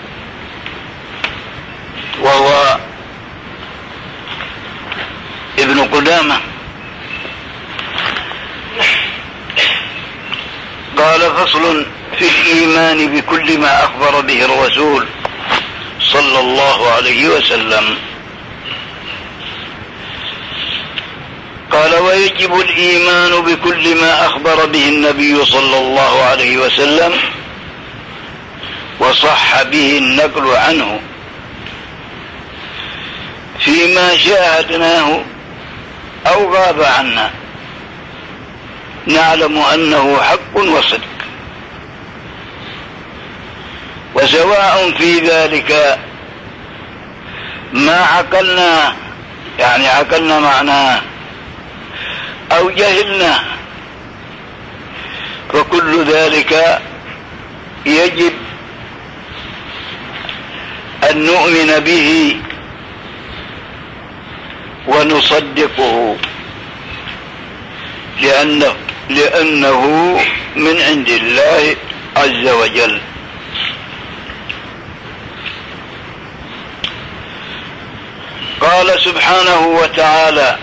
Speaker 1: وهو ابن قدامة، قال: فصل في الإيمان بكل ما أخبر به الرسول صلى الله عليه وسلم. قال: ويجب الإيمان بكل ما أخبر به النبي صلى الله عليه وسلم وصح به النقل عنه فيما شاهدناه أو غاب عنا، نعلم أنه حق وصدق، وسواء في ذلك ما عقلنا، يعني عقلنا معناه، أو جهلنا، فكل ذلك يجب أن نؤمن به ونصدقه، لأنه, لأنه من عند الله عز وجل. قال سبحانه وتعالى: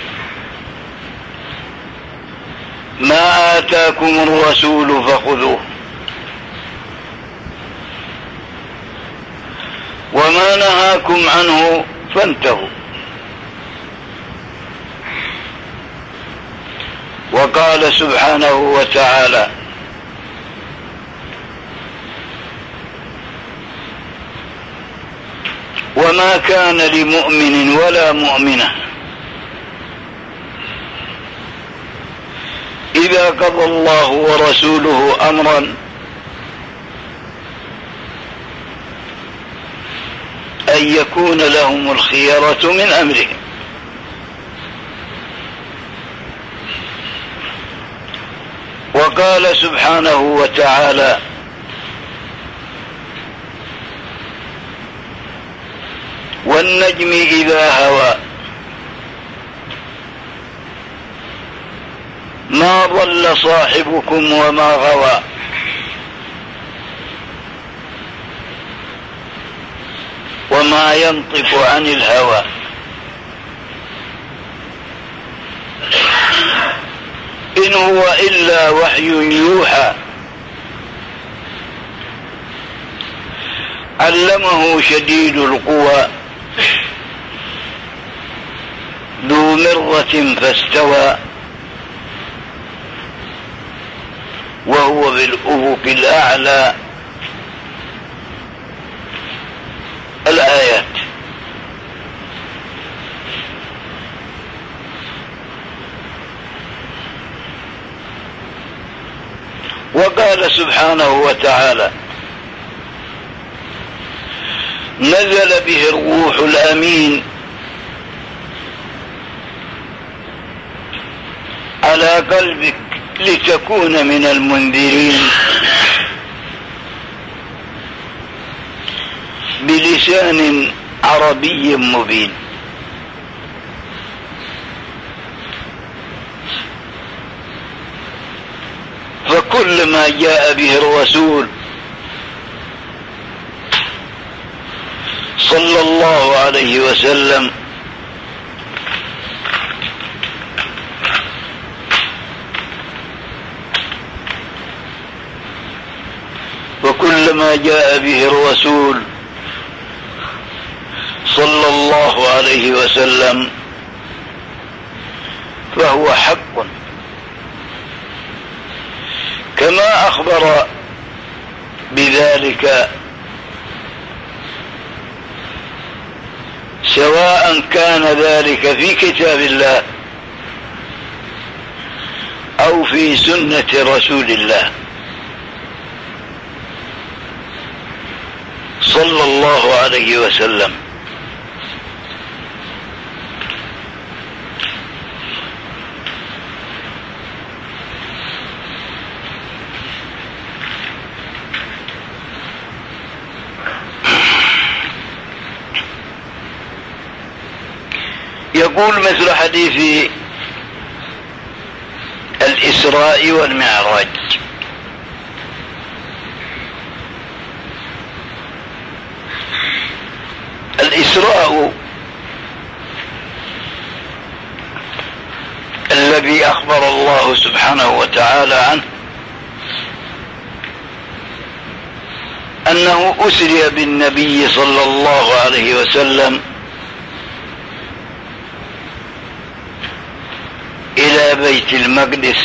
Speaker 1: ما آتاكم الرسول فخذوه وما نهاكم عنه فانتهوا. وقال سبحانه وتعالى: وما كان لمؤمن ولا مؤمنة إذا قضى الله ورسوله أمرا أن يكون لهم الخيرة من أمرهم. وقال سبحانه وتعالى: والنجم إذا هوى ما ضل صاحبكم وما غوى وما ينطق عن الهوى إن هو إلا وحي يوحى علمه شديد القوى ذو مرة فاستوى وهو بالأفق الأعلى. الآيات. وقال سبحانه وتعالى: نزل به الروح الأمين على قلبك لتكون من المنذرين بلسان عربي مبين. وكل ما جاء به الرسول صلى الله عليه وسلم وكل ما جاء به الرسول صلى الله عليه وسلم فهو حق، كما أخبر بذلك سواء كان ذلك في كتاب الله أو في سنة رسول الله صلى الله عليه وسلم. يقول مثل حديث الإسراء والمعراج: الإسراء الذي أخبر الله سبحانه وتعالى عنه أنه أسري بالنبي صلى الله عليه وسلم إلى بيت المقدس،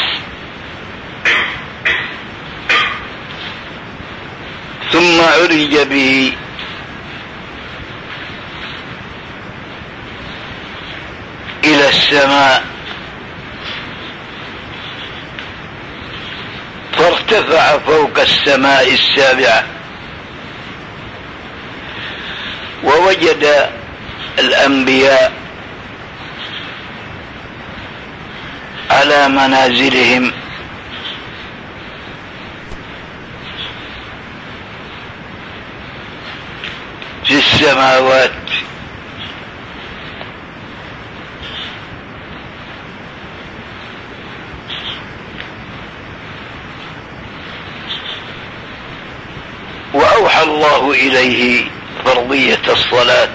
Speaker 1: ثم عرج به إلى السماء، فارتفع فوق السماء السابعة ووجد الأنبياء على منازلهم في السماوات، وأوحى الله إليه فرضية الصلاة،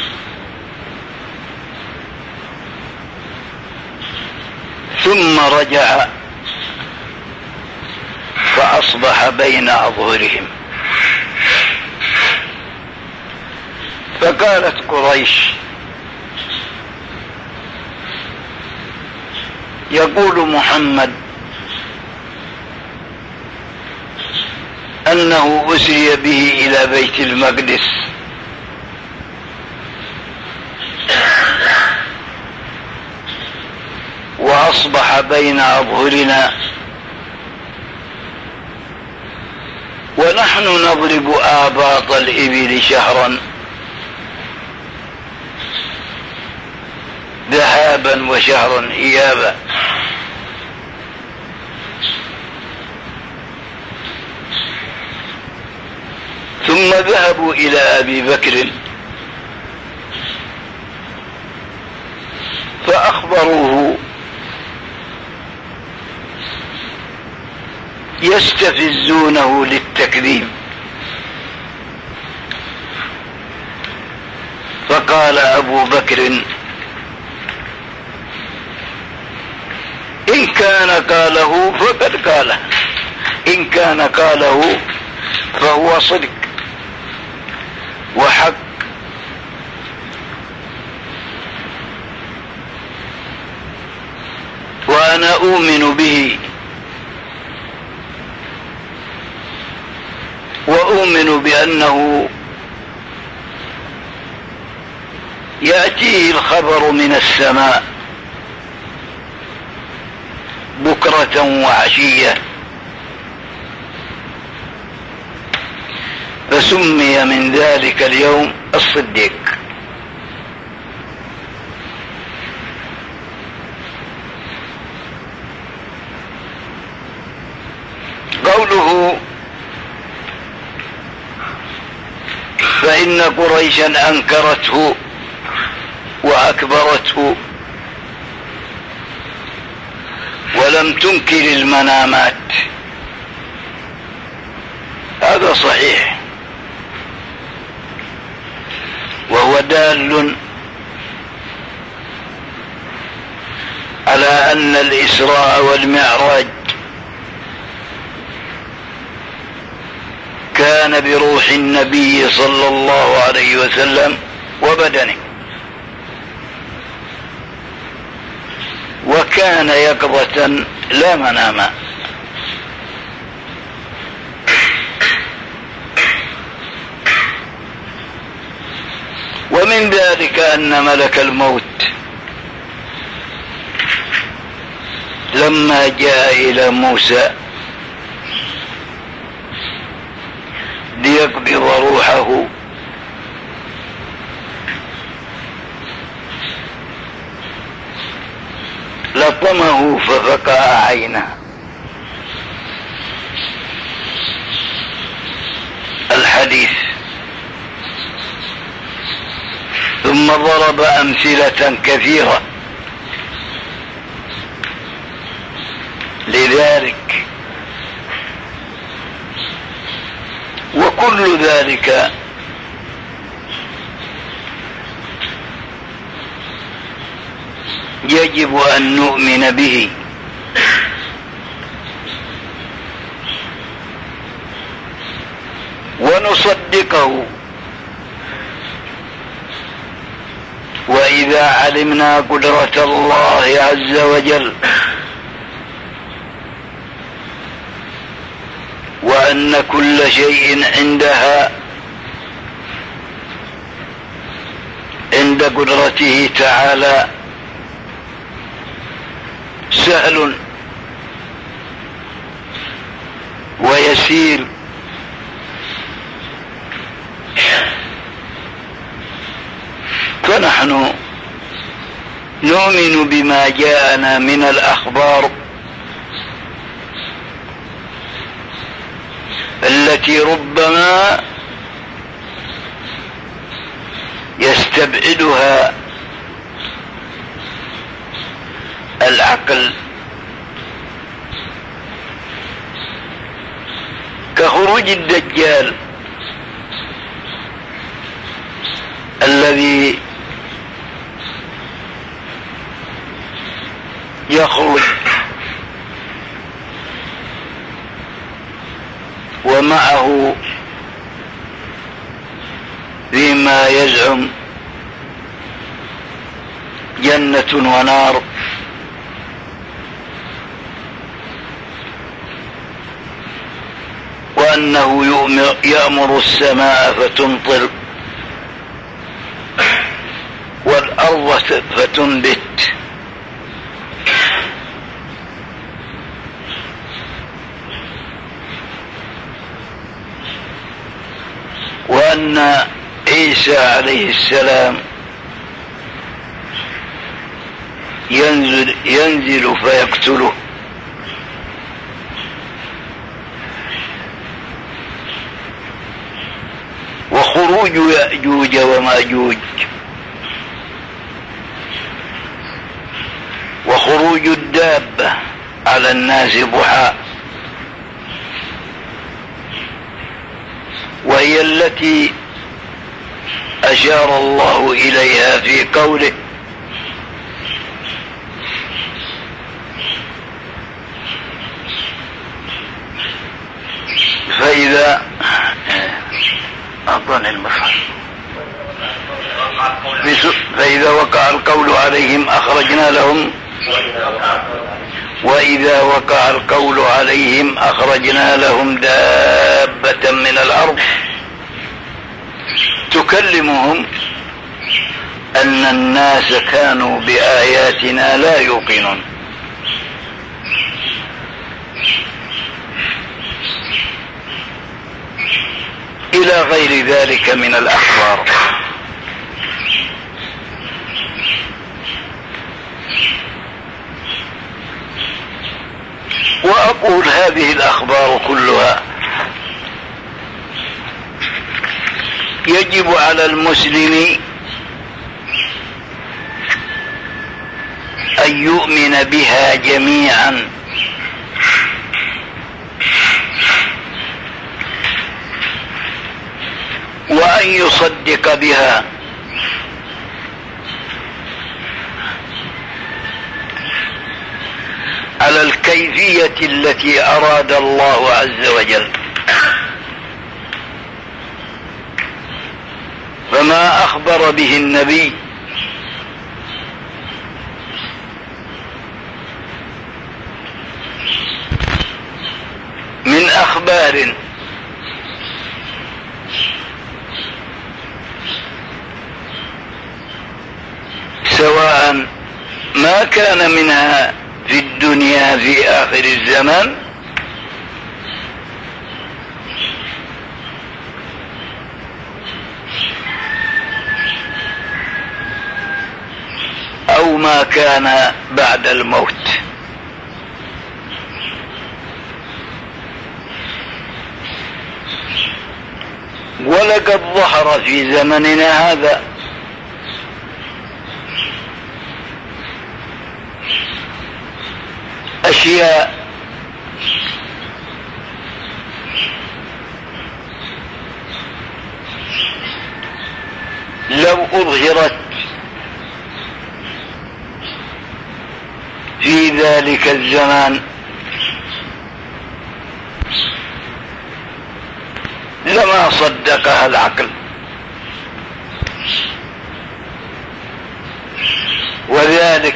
Speaker 1: ثم رجع فأصبح بين أظهرهم. فقالت قريش: يقول محمد أنه أسري به إلى بيت المقدس، وأصبح بين أظهرنا، ونحن نضرب آباط الإبل شهرا ذهابا وشهرا إيابا. ثم ذهبوا إلى أبي بكر فأخبروه يستفزونه للتكذيب، فقال أبو بكر: إن كان قاله فقد قاله، إن كان قاله فهو صدق وحق، وأنا أؤمن به وأؤمن بأنه يأتيه الخبر من السماء بكرة وعشية، فسمي من ذلك اليوم الصديق. قوله: فإن قريشا أنكرته وأكبرته ولم تنكر المنامات، هذا صحيح، وهو دال على أن الإسراء والمعراج كان بروح النبي صلى الله عليه وسلم وبدنه، وكان يقظة لا مناما. ومن ذلك أن ملك الموت لما جاء إلى موسى ليقبض روحه لطمه ففقع عينه. الحديث. ثم ضرب أمثلة كثيرة لذلك، وكل ذلك يجب أن نؤمن به ونصدقه. وإذا علمنا قدرة الله عز وجل وأن كل شيء عندها عند قدرته تعالى سهل ويسير، فنحن نؤمن بما جاءنا من الأخبار التي ربما يستبعدها العقل، كخروج الدجال الذي يخرج ومعه فيما يزعم جنة ونار، وأنه يأمر السماء فتمطر والأرض فتنبت، وأن عيسى عليه السلام ينزل, ينزل فيقتله، وخروج يأجوج ومأجوج، وخروج الدابة على الناس ضحى، وهي التي أشار الله إليها في قوله: فإذا أعطاني المفعل فإذا وقع القول عليهم أخرجنا لهم وإذا وقع القول عليهم أخرجنا لهم دابة من الأرض تكلمهم أن الناس كانوا بآياتنا لا يوقنون. إلى غير ذلك من الأخبار. وأقول هذه الأخبار كلها يجب على المسلم أن يؤمن بها جميعا وأن يصدق بها على الكيفية التي أراد الله عز وجل. فما أخبر به النبي من أخبار سواء ما كان منها في الدنيا في آخر الزمان أو ما كان بعد الموت. ولقد ظهر في زمننا هذا أشياء لو أظهرت في ذلك الزمان لما صدقها العقل، وذلك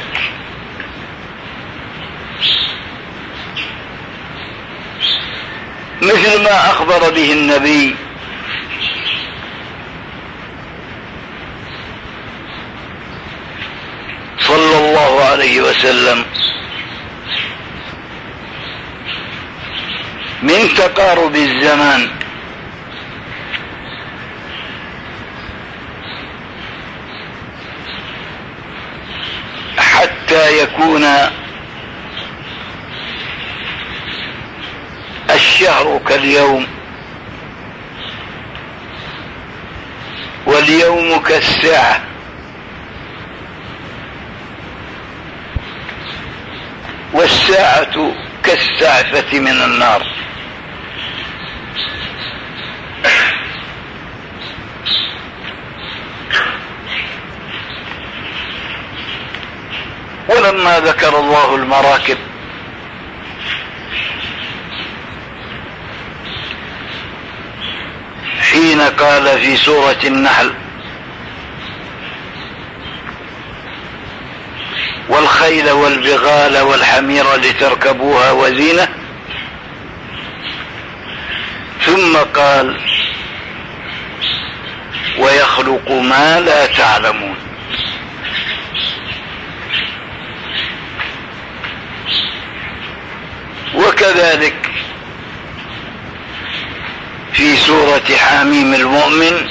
Speaker 1: مثل ما أخبر به النبي صلى الله عليه وسلم من تقارب الزمان حتى يكون الشهر كاليوم واليوم كالساعة، والساعة كالسعفة من النار. ولما ذكر الله المراكب حين قال في سورة النحل: والخيل والبغال والحمير لتركبوها وزينة، ثم قال: ويخلق ما لا تعلمون. وكذلك في سورة حميم المؤمن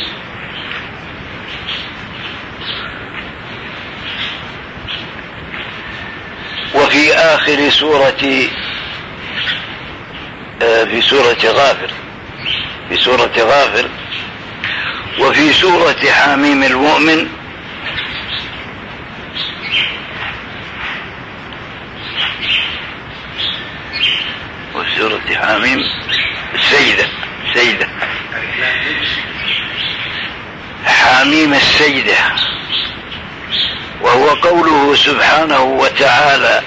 Speaker 1: وفي آخر سورة في سورة غافر في سورة غافر وفي سورة حميم المؤمن وسورة حميم السيدة سيدة حميم السيدة، وهو قوله سبحانه وتعالى: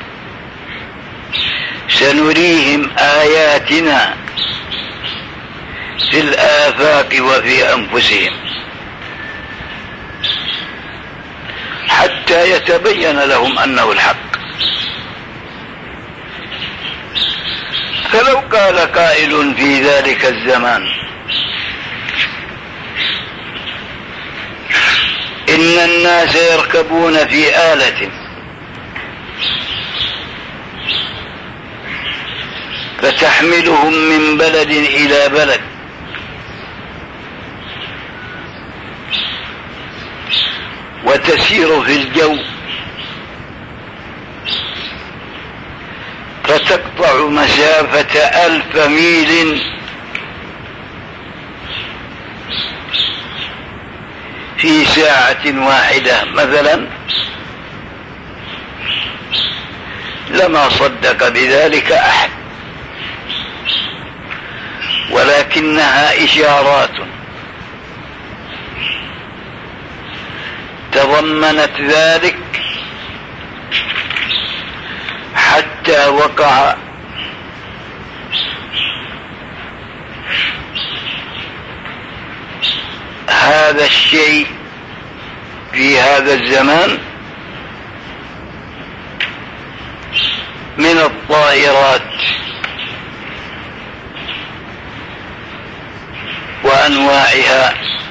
Speaker 1: سنريهم آياتنا في الآفاق وفي أنفسهم حتى يتبين لهم أنه الحق. فلو قال قائل في ذلك الزمان: إن الناس يركبون في آلة فتحملهم من بلد إلى بلد وتسير في الجو فتقطع مسافة ألف ميل في ساعة واحدة مثلا، لما صدق بذلك أحد، ولكنها إشارات تضمنت ذلك حتى وقع هذا الشيء في هذا الزمان من الطائرات وأنواعها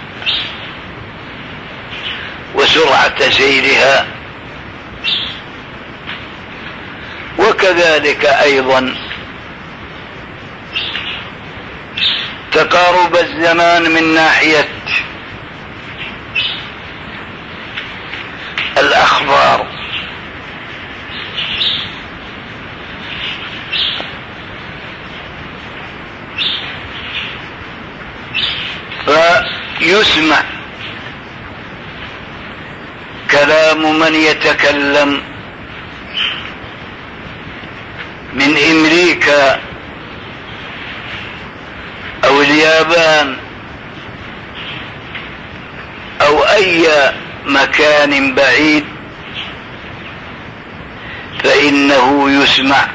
Speaker 1: وسرعة سيرها، وكذلك أيضا تقارب الزمان من ناحية الأخبار، فيسمع كلام من يتكلم من أمريكا أو اليابان أو أي مكان بعيد، فإنه يسمع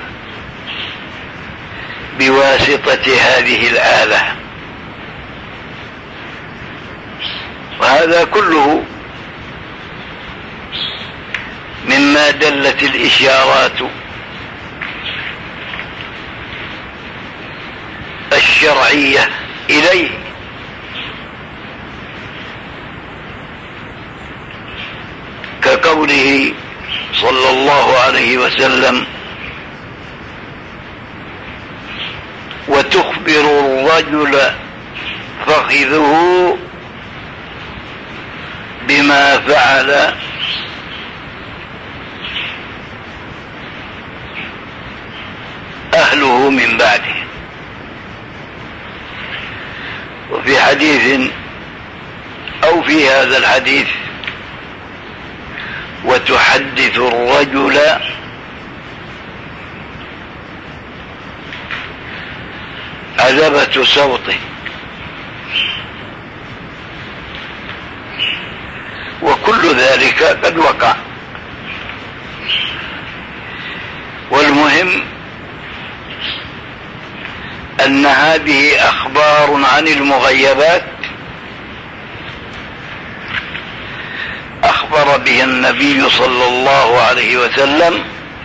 Speaker 1: بواسطة هذه الآلة. وهذا كله مما دلت الإشارات الشرعية إليه، كقوله صلى الله عليه وسلم: وتخبر الرجل فخذه بما فعل أهله من بعده. وفي حديث أو في هذا الحديث: وتحدث الرجل عذبة صوته. وكل ذلك قد وقع. والمهم أن هذه أخبار عن المغيبات أخبر بها النبي صلى الله عليه وسلم،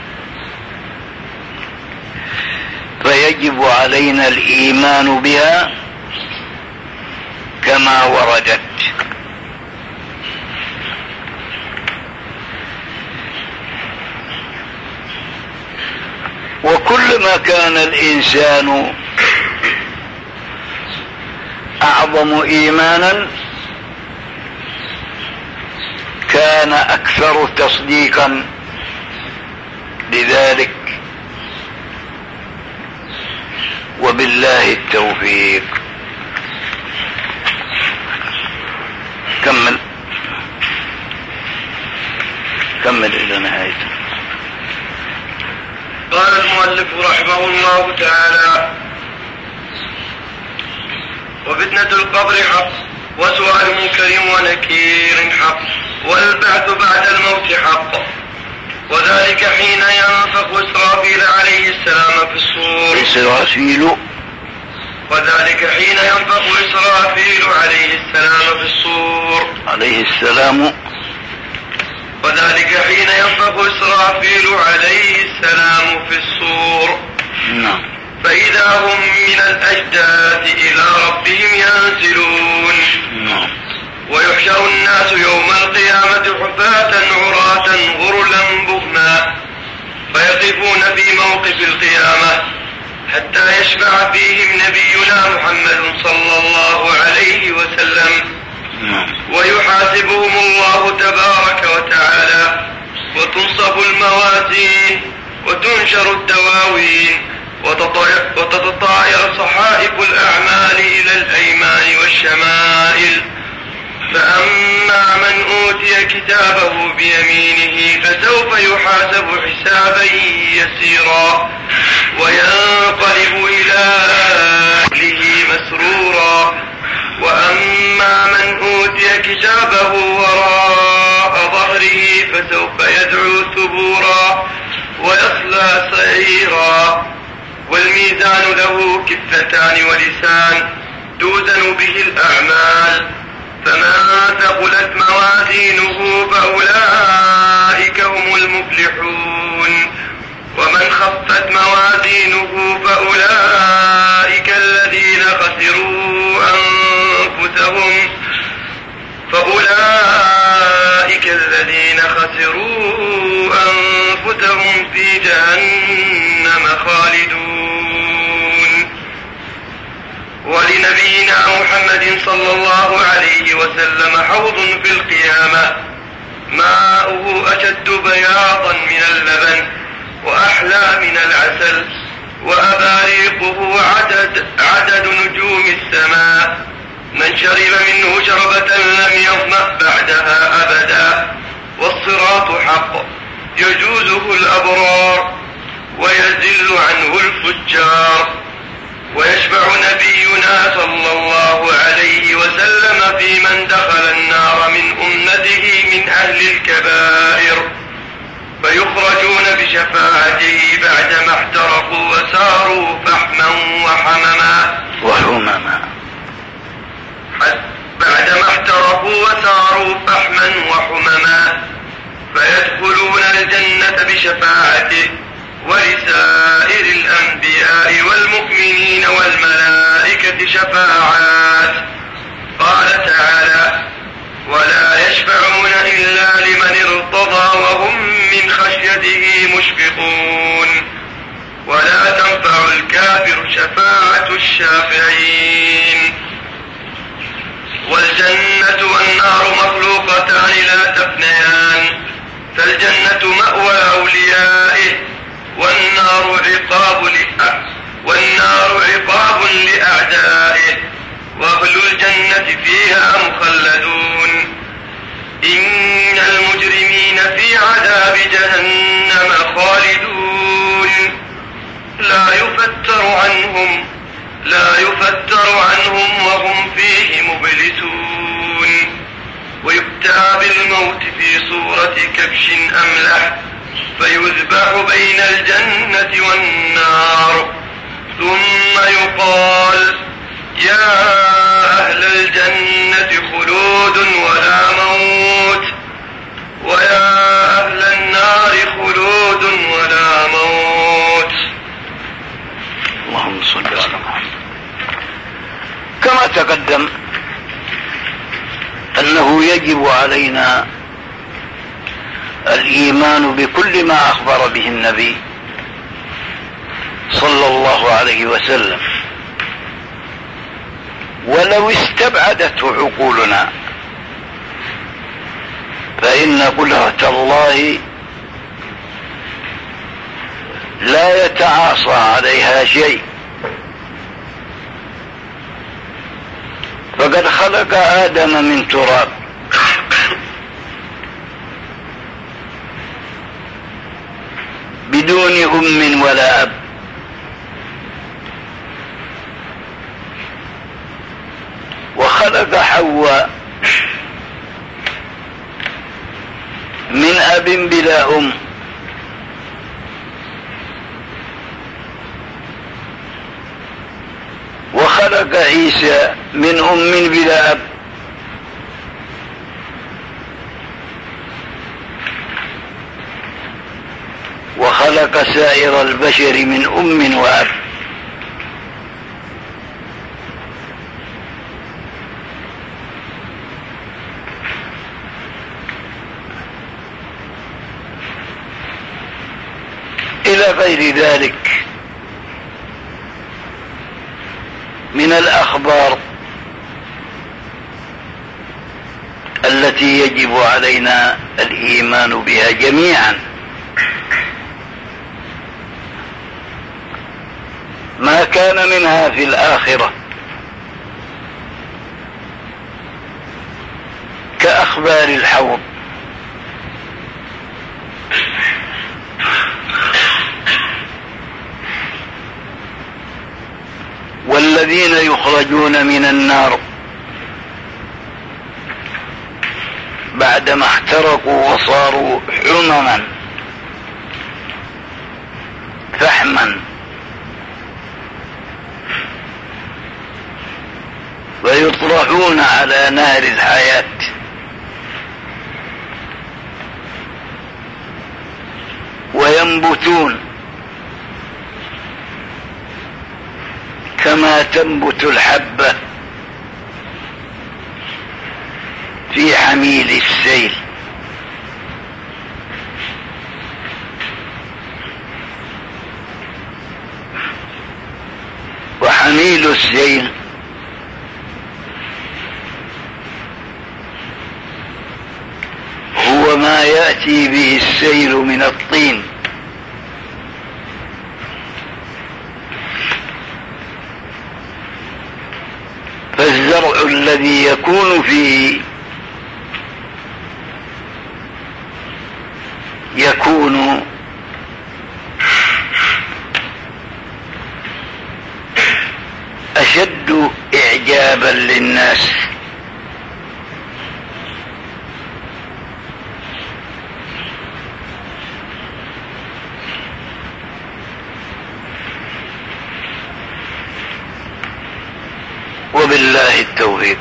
Speaker 1: فيجب علينا الإيمان بها كما وردت. وكلما كان الإنسان أعظم إيمانا كان أكثر تصديقا لذلك، وبالله التوفيق. كمل كمل إلى نهايته.
Speaker 2: قال المؤلف رحمه الله تعالى: وفتنة القبر حق، وسؤال منكر ونكير حق، والبعث بعد الموت حق، وذلك حين ينفخ إسرافيل عليه السلام في الصور
Speaker 1: إسرافيل
Speaker 2: وذلك حين ينفخ إسرافيل عليه السلام في الصور
Speaker 1: عليه السلام
Speaker 2: وذلك حين ينفخ إسرافيل عليه السلام في الصور
Speaker 1: نعم.
Speaker 2: فإذا هم من الأجداث إلى ربهم ينزلون.
Speaker 1: نعم.
Speaker 2: ويحشر الناس يوم القيامة حفاة عراة غرلا بهما، فيقفون في موقف القيامة حتى يشفع فيهم نبينا محمد صلى الله عليه وسلم، ويحاسبهم الله تبارك وتعالى، وتنصب الموازين، وتنشر الدواوين، وتتطاير صحائف الأعمال إلى الأيمان والشمائل. فأما من أوتي كتابه بيمينه فسوف يحاسب حسابا يسيرا، وينقلب إلى أهله مسرورا. وأما من أوتي كتابه وراء قوله فسوف يدعو ثبورا ويصلى سعيرا. والميزان له كفتان ولسان توزن به الأعمال، فمن ثقلت موازينه فأولئك هم المفلحون، ومن خفت موازينه فأولئك الذين خسروا أنفسهم فأولئك الذين خسروا أنفسهم في جهنم خالدون. ولنبينا محمد صلى الله عليه وسلم حوض في القيامة ماؤه أشد بياضا من اللبن وأحلى من العسل، وأباريقه عدد, عدد نجوم السماء، من شرب منه شربة لم يظمأ بعدها أبدا. والصراط حق يجوزه الأبرار ويزل عنه الفجار. ويشفع نبينا صلى الله عليه وسلم في من دخل النار من أمته من أهل الكبائر، فيخرجون بشفاعته بعدما احترقوا وساروا فحما وحمما
Speaker 1: وحمما
Speaker 2: بعدما احترقوا وساروا فحما وحمما فيدخلون الجنة بشفاعته ولسائر الأنبياء والمؤمنين والملائكة شفاعات. قال تعالى: ولا يشفعون إلا لمن ارتضى وهم من خشيته مشفقون. ولا تنفع الكافر شفاعة الشافعين. والجنة والنار مخلوقتان لا تفنيان، فالجنة مأوى أوليائه، والنار عقاب والنار عقاب لأعدائه، وأهل الجنة فيها مخلدون. إن المجرمين في عذاب جهنم خالدون، لا يفتر عنهم لا يفتر عنهم وهم فيه مبلسون. ويؤتى بالموت في صورة كبش أملح فيذبح بين الجنة والنار، ثم يقال: يا أهل الجنة خلود ولا موت، ويا أهل النار خلود ولا موت.
Speaker 1: اللهم صل على محمد. كما تقدم أنه يجب علينا الإيمان بكل ما أخبر به النبي صلى الله عليه وسلم، ولو استبعدته عقولنا، فإن قدرة الله لا يتعاصى عليها شيء. فقد خلق آدم من تراب، بدون أم ولا أب، وخلق حواء من أب بلا أم، وخلق عيسى من أم بلا أب، وخلق سائر البشر من أم وأب. إلى غير ذلك من الأخبار التي يجب علينا الإيمان بها جميعا، ما كان منها في الآخرة كأخبار الحوض، والذين يخرجون من النار بعدما احترقوا وصاروا حمما فحما، ويطرحون على نار الحياة. وينبتون كما تنبت الحبة في حميل السيل. وحميل السيل هو ما يأتي به السيل من الطين، فالزرع الذي يكون فيه يكون أشد إعجابا للناس، وبالله التوفيق.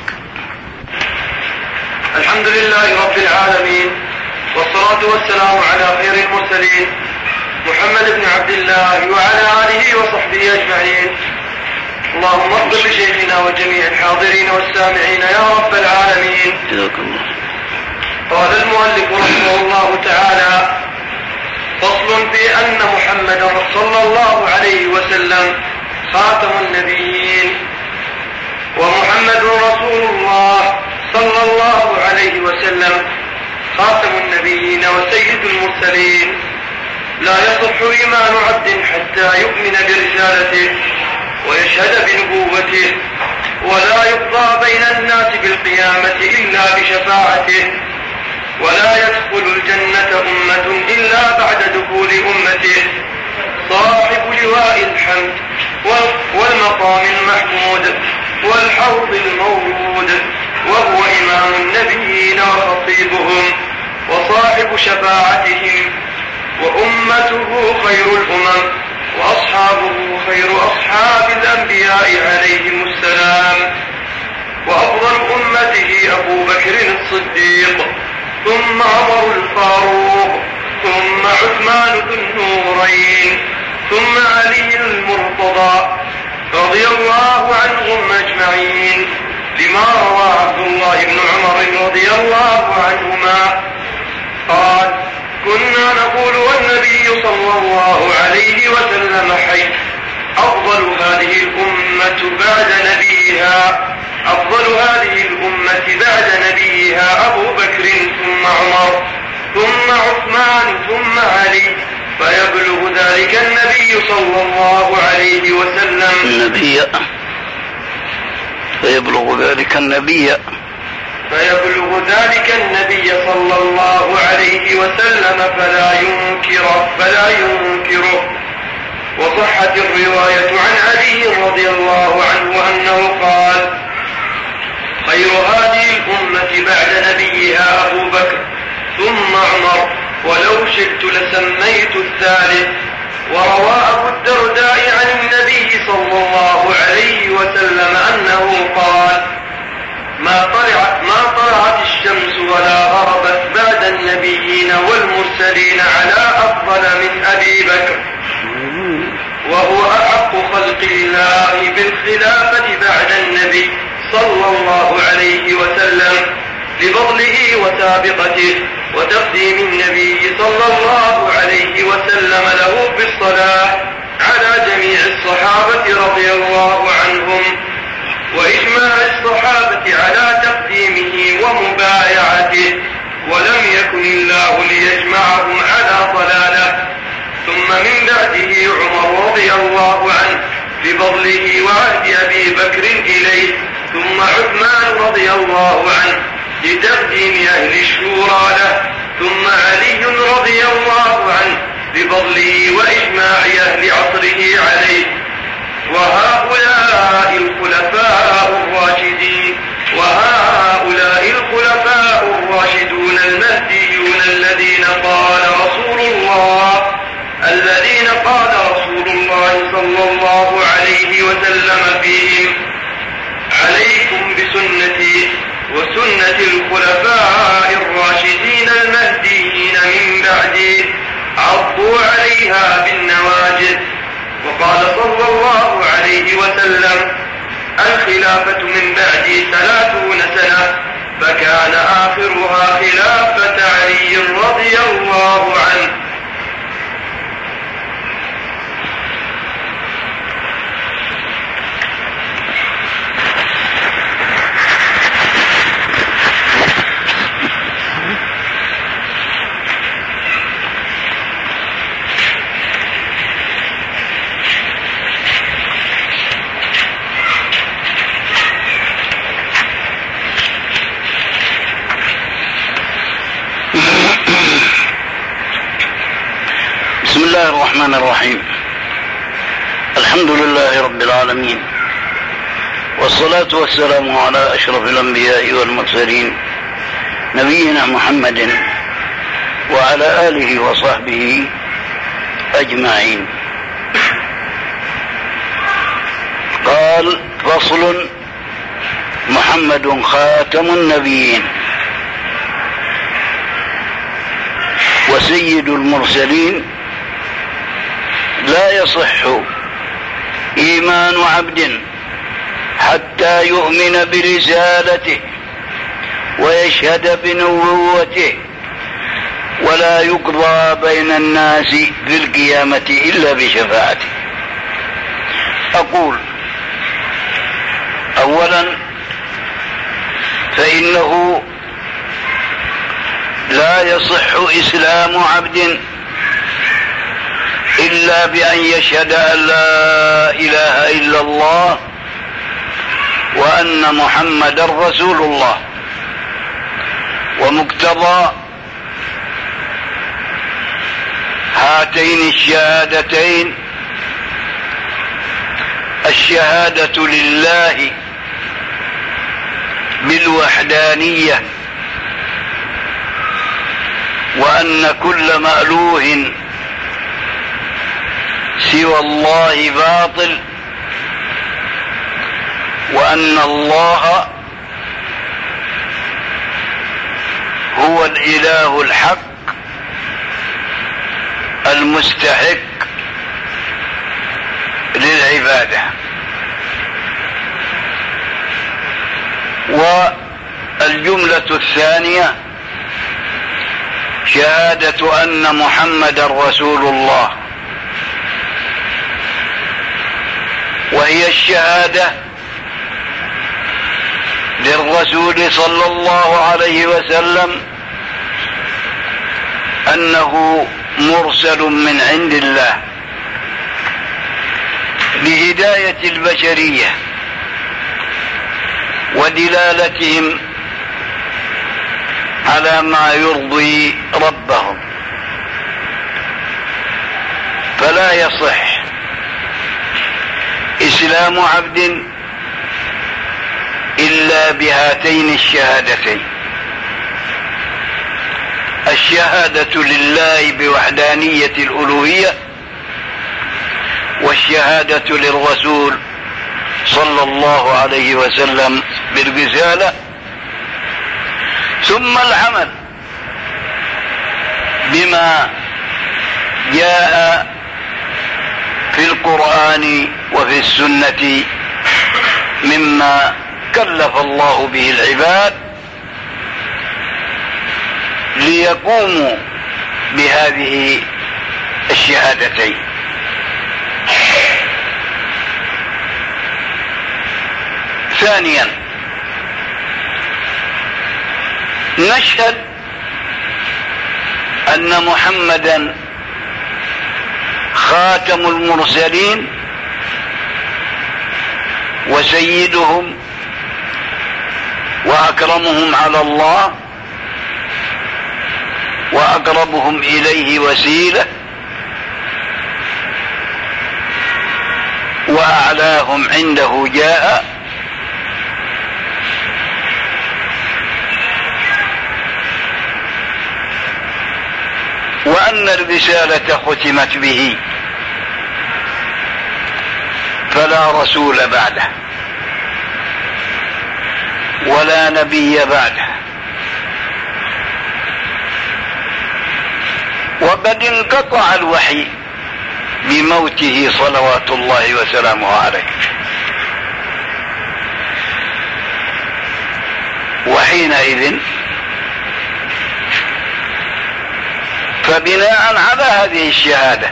Speaker 2: الحمد لله رب العالمين، والصلاة والسلام على خير المرسلين محمد بن عبد الله وعلى آله وصحبه أجمعين. اللهم اغفر لشيخنا وجميع الحاضرين والسامعين يا رب العالمين. قال المؤلف رحمه الله تعالى: فصل في أن محمدا صلى الله عليه وسلم خاتم النبيين، ومحمد رسول الله صلى الله عليه وسلم خاتم النبيين وسيد المرسلين. لا يصح إيمان عبد حتى يؤمن برسالته ويشهد بنبوته، ولا يقضى بين الناس بالقيامة إلا بشفاعته، ولا يدخل الجنة أمة إلا بعد دخول أمته. صاحب لواء الحمد والمقام المحمود والحوض المورود، وهو إمام النبيين وخطيبهم وصاحب شفاعتهم، وأمته خير الأمم، وأصحابه خير أصحاب الأنبياء عليهم السلام. وأفضل أمته أبو بكر الصديق، ثم عمر الفاروق، ثم عثمان ذو النورين، ثم علي المرتضى رضي الله عنهم أجمعين، لما روى عبد الله بن عمر رضي الله عنهما قال: كنا نقول والنبي صلى الله عليه وسلم حي، أفضل هذه الأمة بعد نبيها أفضل هذه الأمة بعد نبيها أبو بكر ثم عمر ثم عثمان ثم علي، فيبلغ ذلك النبي صلى الله عليه وسلم
Speaker 1: النبي فيبلغ ذلك النبي
Speaker 2: فيبلغ ذلك النبي صلى الله عليه وسلم فلا ينكره فلا ينكره. وصحت الرواية عن علي رضي الله عنه أنه قال: خير هذه الأمة بعد نبيها أبو بكر ثم عمر، ولو شئت لسميت الثالث. وروى أبو الدرداء عن النبي صلى الله عليه وسلم أنه قال: ما طلعت, ما طلعت الشمس ولا غربت بعد النبيين والمرسلين على أفضل من أبي بكر، وهو أحق خلق الله بالخلافة بعد النبي صلى الله عليه وسلم، لفضله وسابقته وتقديم النبي صلى الله عليه وسلم له بالصلاة على جميع الصحابة رضي الله عنهم، وإجماع الصحابة على تقديمه ومبايعته، ولم يكن الله ليجمعهم على ضلاله. ثم من بعده عمر رضي الله عنه بفضله وعهد أبي بكر إليه، ثم عثمان رضي الله عنه لتقديم أهل الشورى له، ثم علي رضي الله عنه بفضله وإجماع أهل عصره عليه. وهؤلاء الخلفاء الراشدين وهؤلاء الخلفاء الراشدون عليكم بسنتي وسنة الخلفاء الراشدين المهديين من بعدي عضوا عليها بالنواجذ. وقال صلى الله عليه وسلم: الخلافة من بعدي ثلاثون سنة، فكان آخرها خلافة علي رضي الله عنه.
Speaker 1: بسم الله الرحمن الرحيم. الحمد لله رب العالمين، والصلاة والسلام على أشرف الأنبياء والمرسلين نبينا محمد وعلى آله وصحبه أجمعين. قال: فصل: محمد خاتم النبيين وسيد المرسلين. لا يصح إيمان عبد حتى يؤمن برسالته ويشهد بنبوته، ولا يقضى بين الناس في القيامة إلا بشفاعته. أقول: أولا، فإنه لا يصح إسلام عبد إلا بأن يشهد أن لا إله إلا الله وأن محمدا رسول الله. ومقتضى هاتين الشهادتين الشهادة لله بالوحدانية، وأن كل مألوه سوى الله باطل، وأن الله هو الإله الحق المستحق للعبادة. والجملة الثانية شهادة أن محمدا رسول الله، وهي الشهادة للرسول صلى الله عليه وسلم أنه مرسل من عند الله لهداية البشرية ودلالتهم على ما يرضي ربهم. فلا يصح إسلام عبد إلا بهاتين الشهادتين: الشهادة لله بوحدانية الألوهية، والشهادة للرسول صلى الله عليه وسلم بالرسالة، ثم العمل بما جاء في القرآن وفي السنة مما كلف الله به العباد ليقوموا بهذه الشهادتين. ثانيا، نشهد أن محمدا خاتم المرسلين وسيدهم وأكرمهم على الله وأقربهم إليه وسيلة وأعلاهم عنده جاء، وأن الرسالة ختمت به فلا رسول بعده. ولا نبي بعده، وقد انقطع الوحي بموته صلوات الله وسلامه عليه. وحينئذ فبناء على هذه الشهادة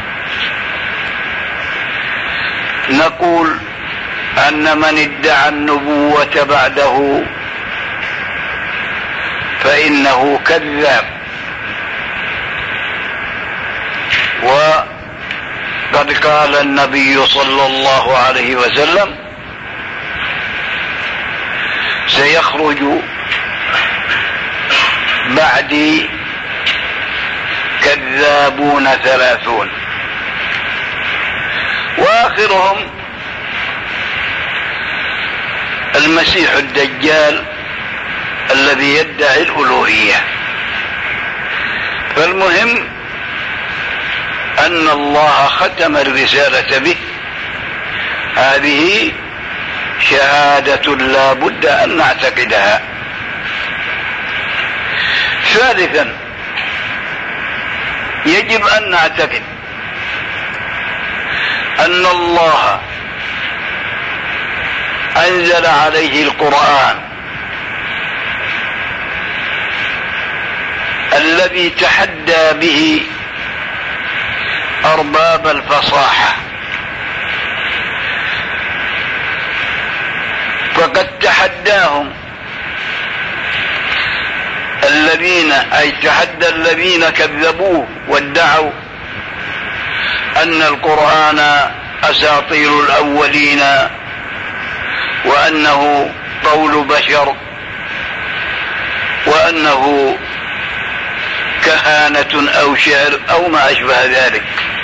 Speaker 1: نقول أن من ادعى النبوة بعده فإنه كذاب. وقد قال النبي صلى الله عليه وسلم: سيخرج بعدي كذابون ثلاثون، وآخرهم المسيح الدجال الذي يدعي الألوهية. فالمهم أن الله ختم الرسالة به. هذه شهادة لا بد أن نعتقدها. ثالثا يجب أن نعتقد أن الله أنزل عليه القرآن الذي تحدى به أرباب الفصاحة، فقد تحداهم الذين أي تحدى الذين كذبوه وادعوا أن القرآن أساطير الأولين وأنه قول بشر وأنه كهانة أو شعر أو ما أشبه ذلك.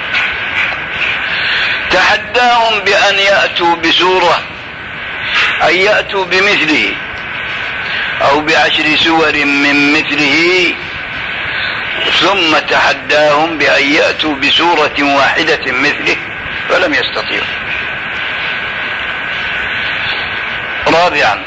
Speaker 1: تحداهم بأن يأتوا بسورة، أن يأتوا بمثله أو بعشر سور من مثله، ثم تحداهم بأن يأتوا بسورة واحدة مثله فلم يستطيعوا. رابعا